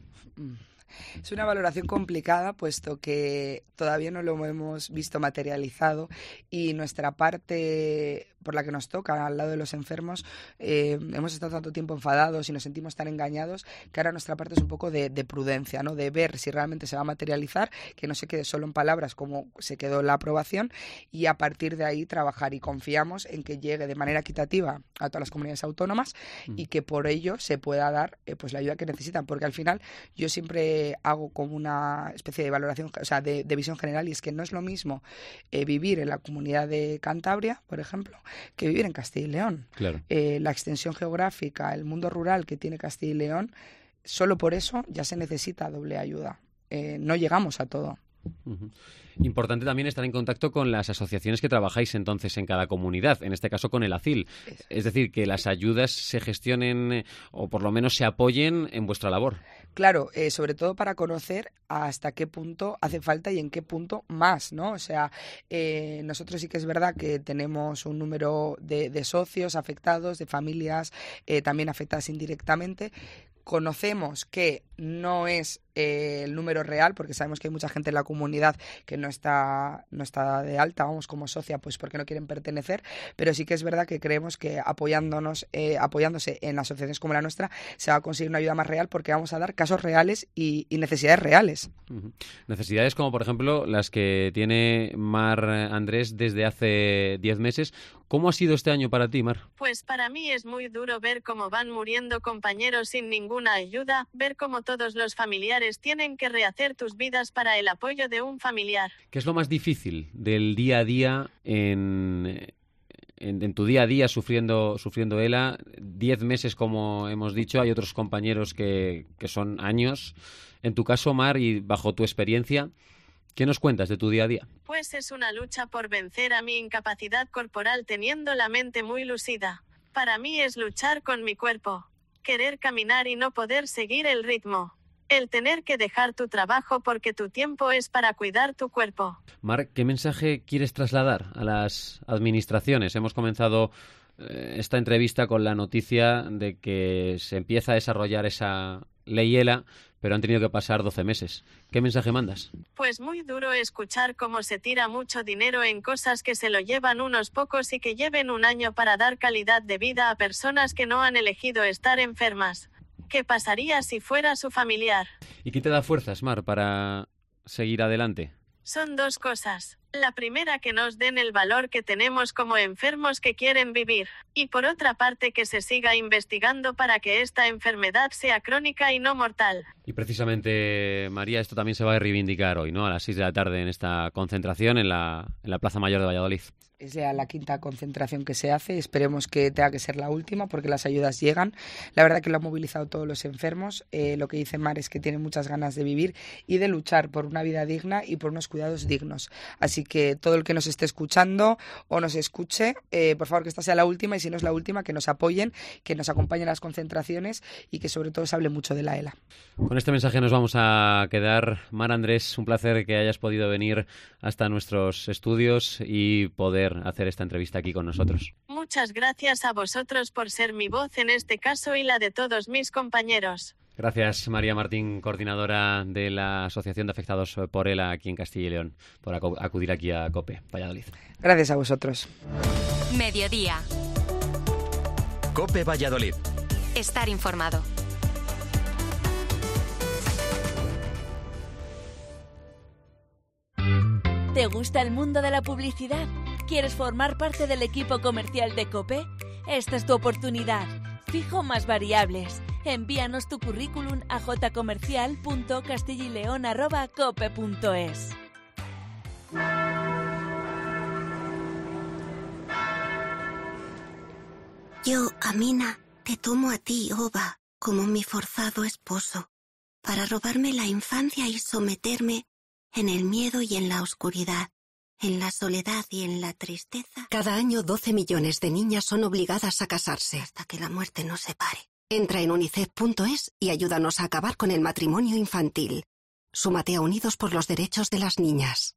Es una valoración complicada, puesto que todavía no lo hemos visto materializado y nuestra parte por la que nos toca, al lado de los enfermos, eh, hemos estado tanto tiempo enfadados y nos sentimos tan engañados que ahora nuestra parte es un poco de, de prudencia, ¿no? De ver si realmente se va a materializar, que no se quede solo en palabras como se quedó la aprobación, y a partir de ahí trabajar, y confiamos en que llegue de manera equitativa a todas las comunidades autónomas mm. y que por ello se pueda dar eh, pues la ayuda que necesitan, porque al final yo siempre hago como una especie de valoración, o sea, de, de visión general, y es que no es lo mismo eh, vivir en la comunidad de Cantabria, por ejemplo, que vivir en Castilla y León. Claro. Eh, la extensión geográfica, el mundo rural que tiene Castilla y León, solo por eso ya se necesita doble ayuda. Eh, no llegamos a todo. Uh-huh. Importante también estar en contacto con las asociaciones que trabajáis entonces en cada comunidad, en este caso con el A C I L. Eso. Es decir, que las ayudas se gestionen o por lo menos se apoyen en vuestra labor. Claro, eh, sobre todo para conocer hasta qué punto hace falta y en qué punto más, ¿no? O sea, eh, nosotros sí que es verdad que tenemos un número de, de socios afectados, de familias eh, también afectadas indirectamente. Conocemos que no es eh, el número real, porque sabemos que hay mucha gente en la comunidad que no está no está de alta, vamos, como socia, pues porque no quieren pertenecer, pero sí que es verdad que creemos que apoyándonos, eh, apoyándose en asociaciones como la nuestra, se va a conseguir una ayuda más real, porque vamos a dar casos reales y, y necesidades reales. Uh-huh. Necesidades como, por ejemplo, las que tiene Mar Andrés desde hace diez meses. ¿Cómo ha sido este año para ti, Mar? Pues para mí es muy duro ver cómo van muriendo compañeros sin ninguna ayuda, ver cómo todos los familiares tienen que rehacer tus vidas para el apoyo de un familiar. ¿Qué es lo más difícil del día a día en, en, en tu día a día sufriendo, sufriendo ELA? Diez meses, como hemos dicho, hay otros compañeros que, que son años. En tu caso, Mar, y bajo tu experiencia, ¿qué nos cuentas de tu día a día? Pues es una lucha por vencer a mi incapacidad corporal teniendo la mente muy lucida. Para mí es luchar con mi cuerpo, querer caminar y no poder seguir el ritmo. El tener que dejar tu trabajo porque tu tiempo es para cuidar tu cuerpo. Mar, ¿qué mensaje quieres trasladar a las administraciones? Hemos comenzado eh, esta entrevista con la noticia de que se empieza a desarrollar esa Ley ELA, pero han tenido que pasar doce meses. ¿Qué mensaje mandas? Pues muy duro escuchar cómo se tira mucho dinero en cosas que se lo llevan unos pocos y que lleven un año para dar calidad de vida a personas que no han elegido estar enfermas. ¿Qué pasaría si fuera su familiar? ¿Y qué te da fuerzas, Mar, para seguir adelante? Son dos cosas. La primera, que nos den el valor que tenemos como enfermos que quieren vivir. Y por otra parte, que se siga investigando para que esta enfermedad sea crónica y no mortal. Y precisamente, María, esto también se va a reivindicar hoy, ¿no? A las seis de la tarde en esta concentración en la, en la Plaza Mayor de Valladolid. Es ya la quinta concentración que se hace. Esperemos que tenga que ser la última porque las ayudas llegan. La verdad que lo han movilizado todos los enfermos. Eh, lo que dice Mar es que tiene muchas ganas de vivir y de luchar por una vida digna y por unos cuidados dignos. Así que todo el que nos esté escuchando o nos escuche, eh, por favor que esta sea la última, y si no es la última, que nos apoyen, que nos acompañen a las concentraciones y que sobre todo se hable mucho de la ELA. Con este mensaje nos vamos a quedar. Mar, Andrés, un placer que hayas podido venir hasta nuestros estudios y poder hacer esta entrevista aquí con nosotros. Muchas gracias a vosotros por ser mi voz en este caso y la de todos mis compañeros. Gracias, María Martín, coordinadora de la Asociación de Afectados por ELA aquí en Castilla y León, por acudir aquí a COPE Valladolid. Gracias a vosotros. Mediodía. COPE Valladolid. Estar informado. ¿Te gusta el mundo de la publicidad? ¿Quieres formar parte del equipo comercial de COPE? Esta es tu oportunidad. Fijo más variables. Envíanos tu currículum a jcomercial punto castillileon arroba cope punto es. Yo, Amina, te tomo a ti, Oba, como mi forzado esposo, para robarme la infancia y someterme en el miedo y en la oscuridad, en la soledad y en la tristeza. Cada año doce millones de niñas son obligadas a casarse. Hasta que la muerte nos separe. Entra en unicef punto es y ayúdanos a acabar con el matrimonio infantil. Súmate a Unidos por los Derechos de las Niñas.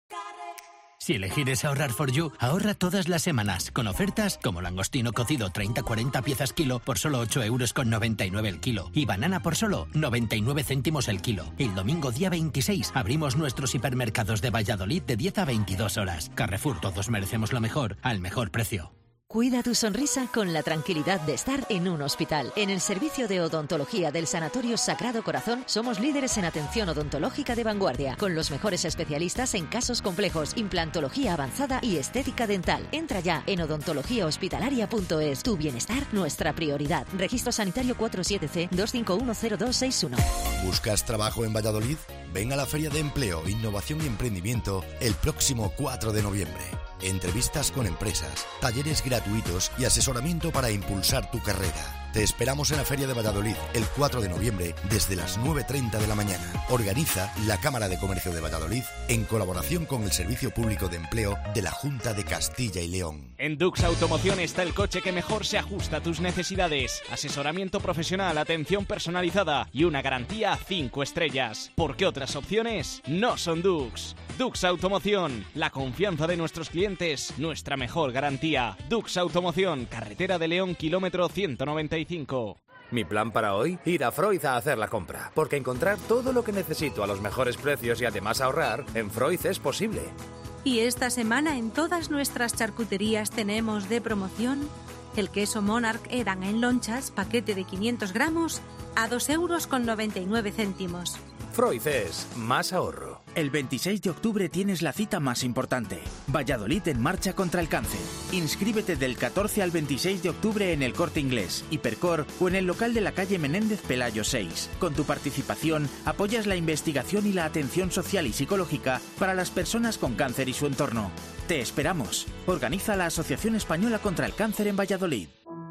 Si elegir es ahorrar for you, ahorra todas las semanas, con ofertas como langostino cocido treinta a cuarenta piezas kilo por solo ocho euros con noventa y nueve el kilo y banana por solo noventa y nueve céntimos el kilo. El domingo día veintiséis abrimos nuestros hipermercados de Valladolid de diez a veintidós horas. Carrefour, todos merecemos lo mejor, al mejor precio. Cuida tu sonrisa con la tranquilidad de estar en un hospital. En el servicio de odontología del Sanatorio Sagrado Corazón somos líderes en atención odontológica de vanguardia, con los mejores especialistas en casos complejos, implantología avanzada y estética dental. Entra ya en odontología hospitalaria punto es. Tu bienestar, nuestra prioridad. Registro sanitario cuatro siete C dos cinco uno cero dos seis uno. ¿Buscas trabajo en Valladolid? Ven a la Feria de Empleo, Innovación y Emprendimiento el próximo cuatro de noviembre. Entrevistas con empresas, talleres gratuitos y asesoramiento para impulsar tu carrera. Te esperamos en la Feria de Valladolid el cuatro de noviembre desde las nueve treinta de la mañana. Organiza la Cámara de Comercio de Valladolid en colaboración con el Servicio Público de Empleo de la Junta de Castilla y León. En Dux Automoción está el coche que mejor se ajusta a tus necesidades. Asesoramiento profesional, atención personalizada y una garantía cinco estrellas. Porque otras opciones no son Dux. Dux Automoción, la confianza de nuestros clientes, nuestra mejor garantía. Dux Automoción, carretera de León, kilómetro ciento noventa y cinco. Mi plan para hoy, ir a Freud a hacer la compra, porque encontrar todo lo que necesito a los mejores precios y además ahorrar, en Freud es posible. Y esta semana en todas nuestras charcuterías tenemos de promoción el queso Monarch Edam en lonchas, paquete de quinientos gramos, a dos euros con noventa y nueve céntimos. Freud es más ahorro. El veintiséis de octubre tienes la cita más importante. Valladolid en marcha contra el cáncer. Inscríbete del catorce al veintiséis de octubre en el Corte Inglés, Hipercor o en el local de la calle Menéndez Pelayo seis. Con tu participación apoyas la investigación y la atención social y psicológica para las personas con cáncer y su entorno. Te esperamos. Organiza la Asociación Española contra el Cáncer en Valladolid.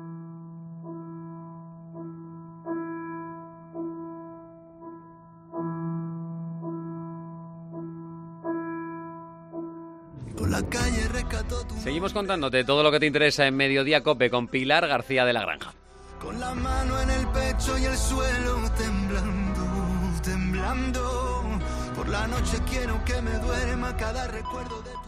Seguimos contándote todo lo que te interesa en Mediodía COPE con Pilar García de la Granja. Con la mano en el pecho y el suelo temblando, temblando. Por la noche quiero que me duerma cada recuerdo de tu...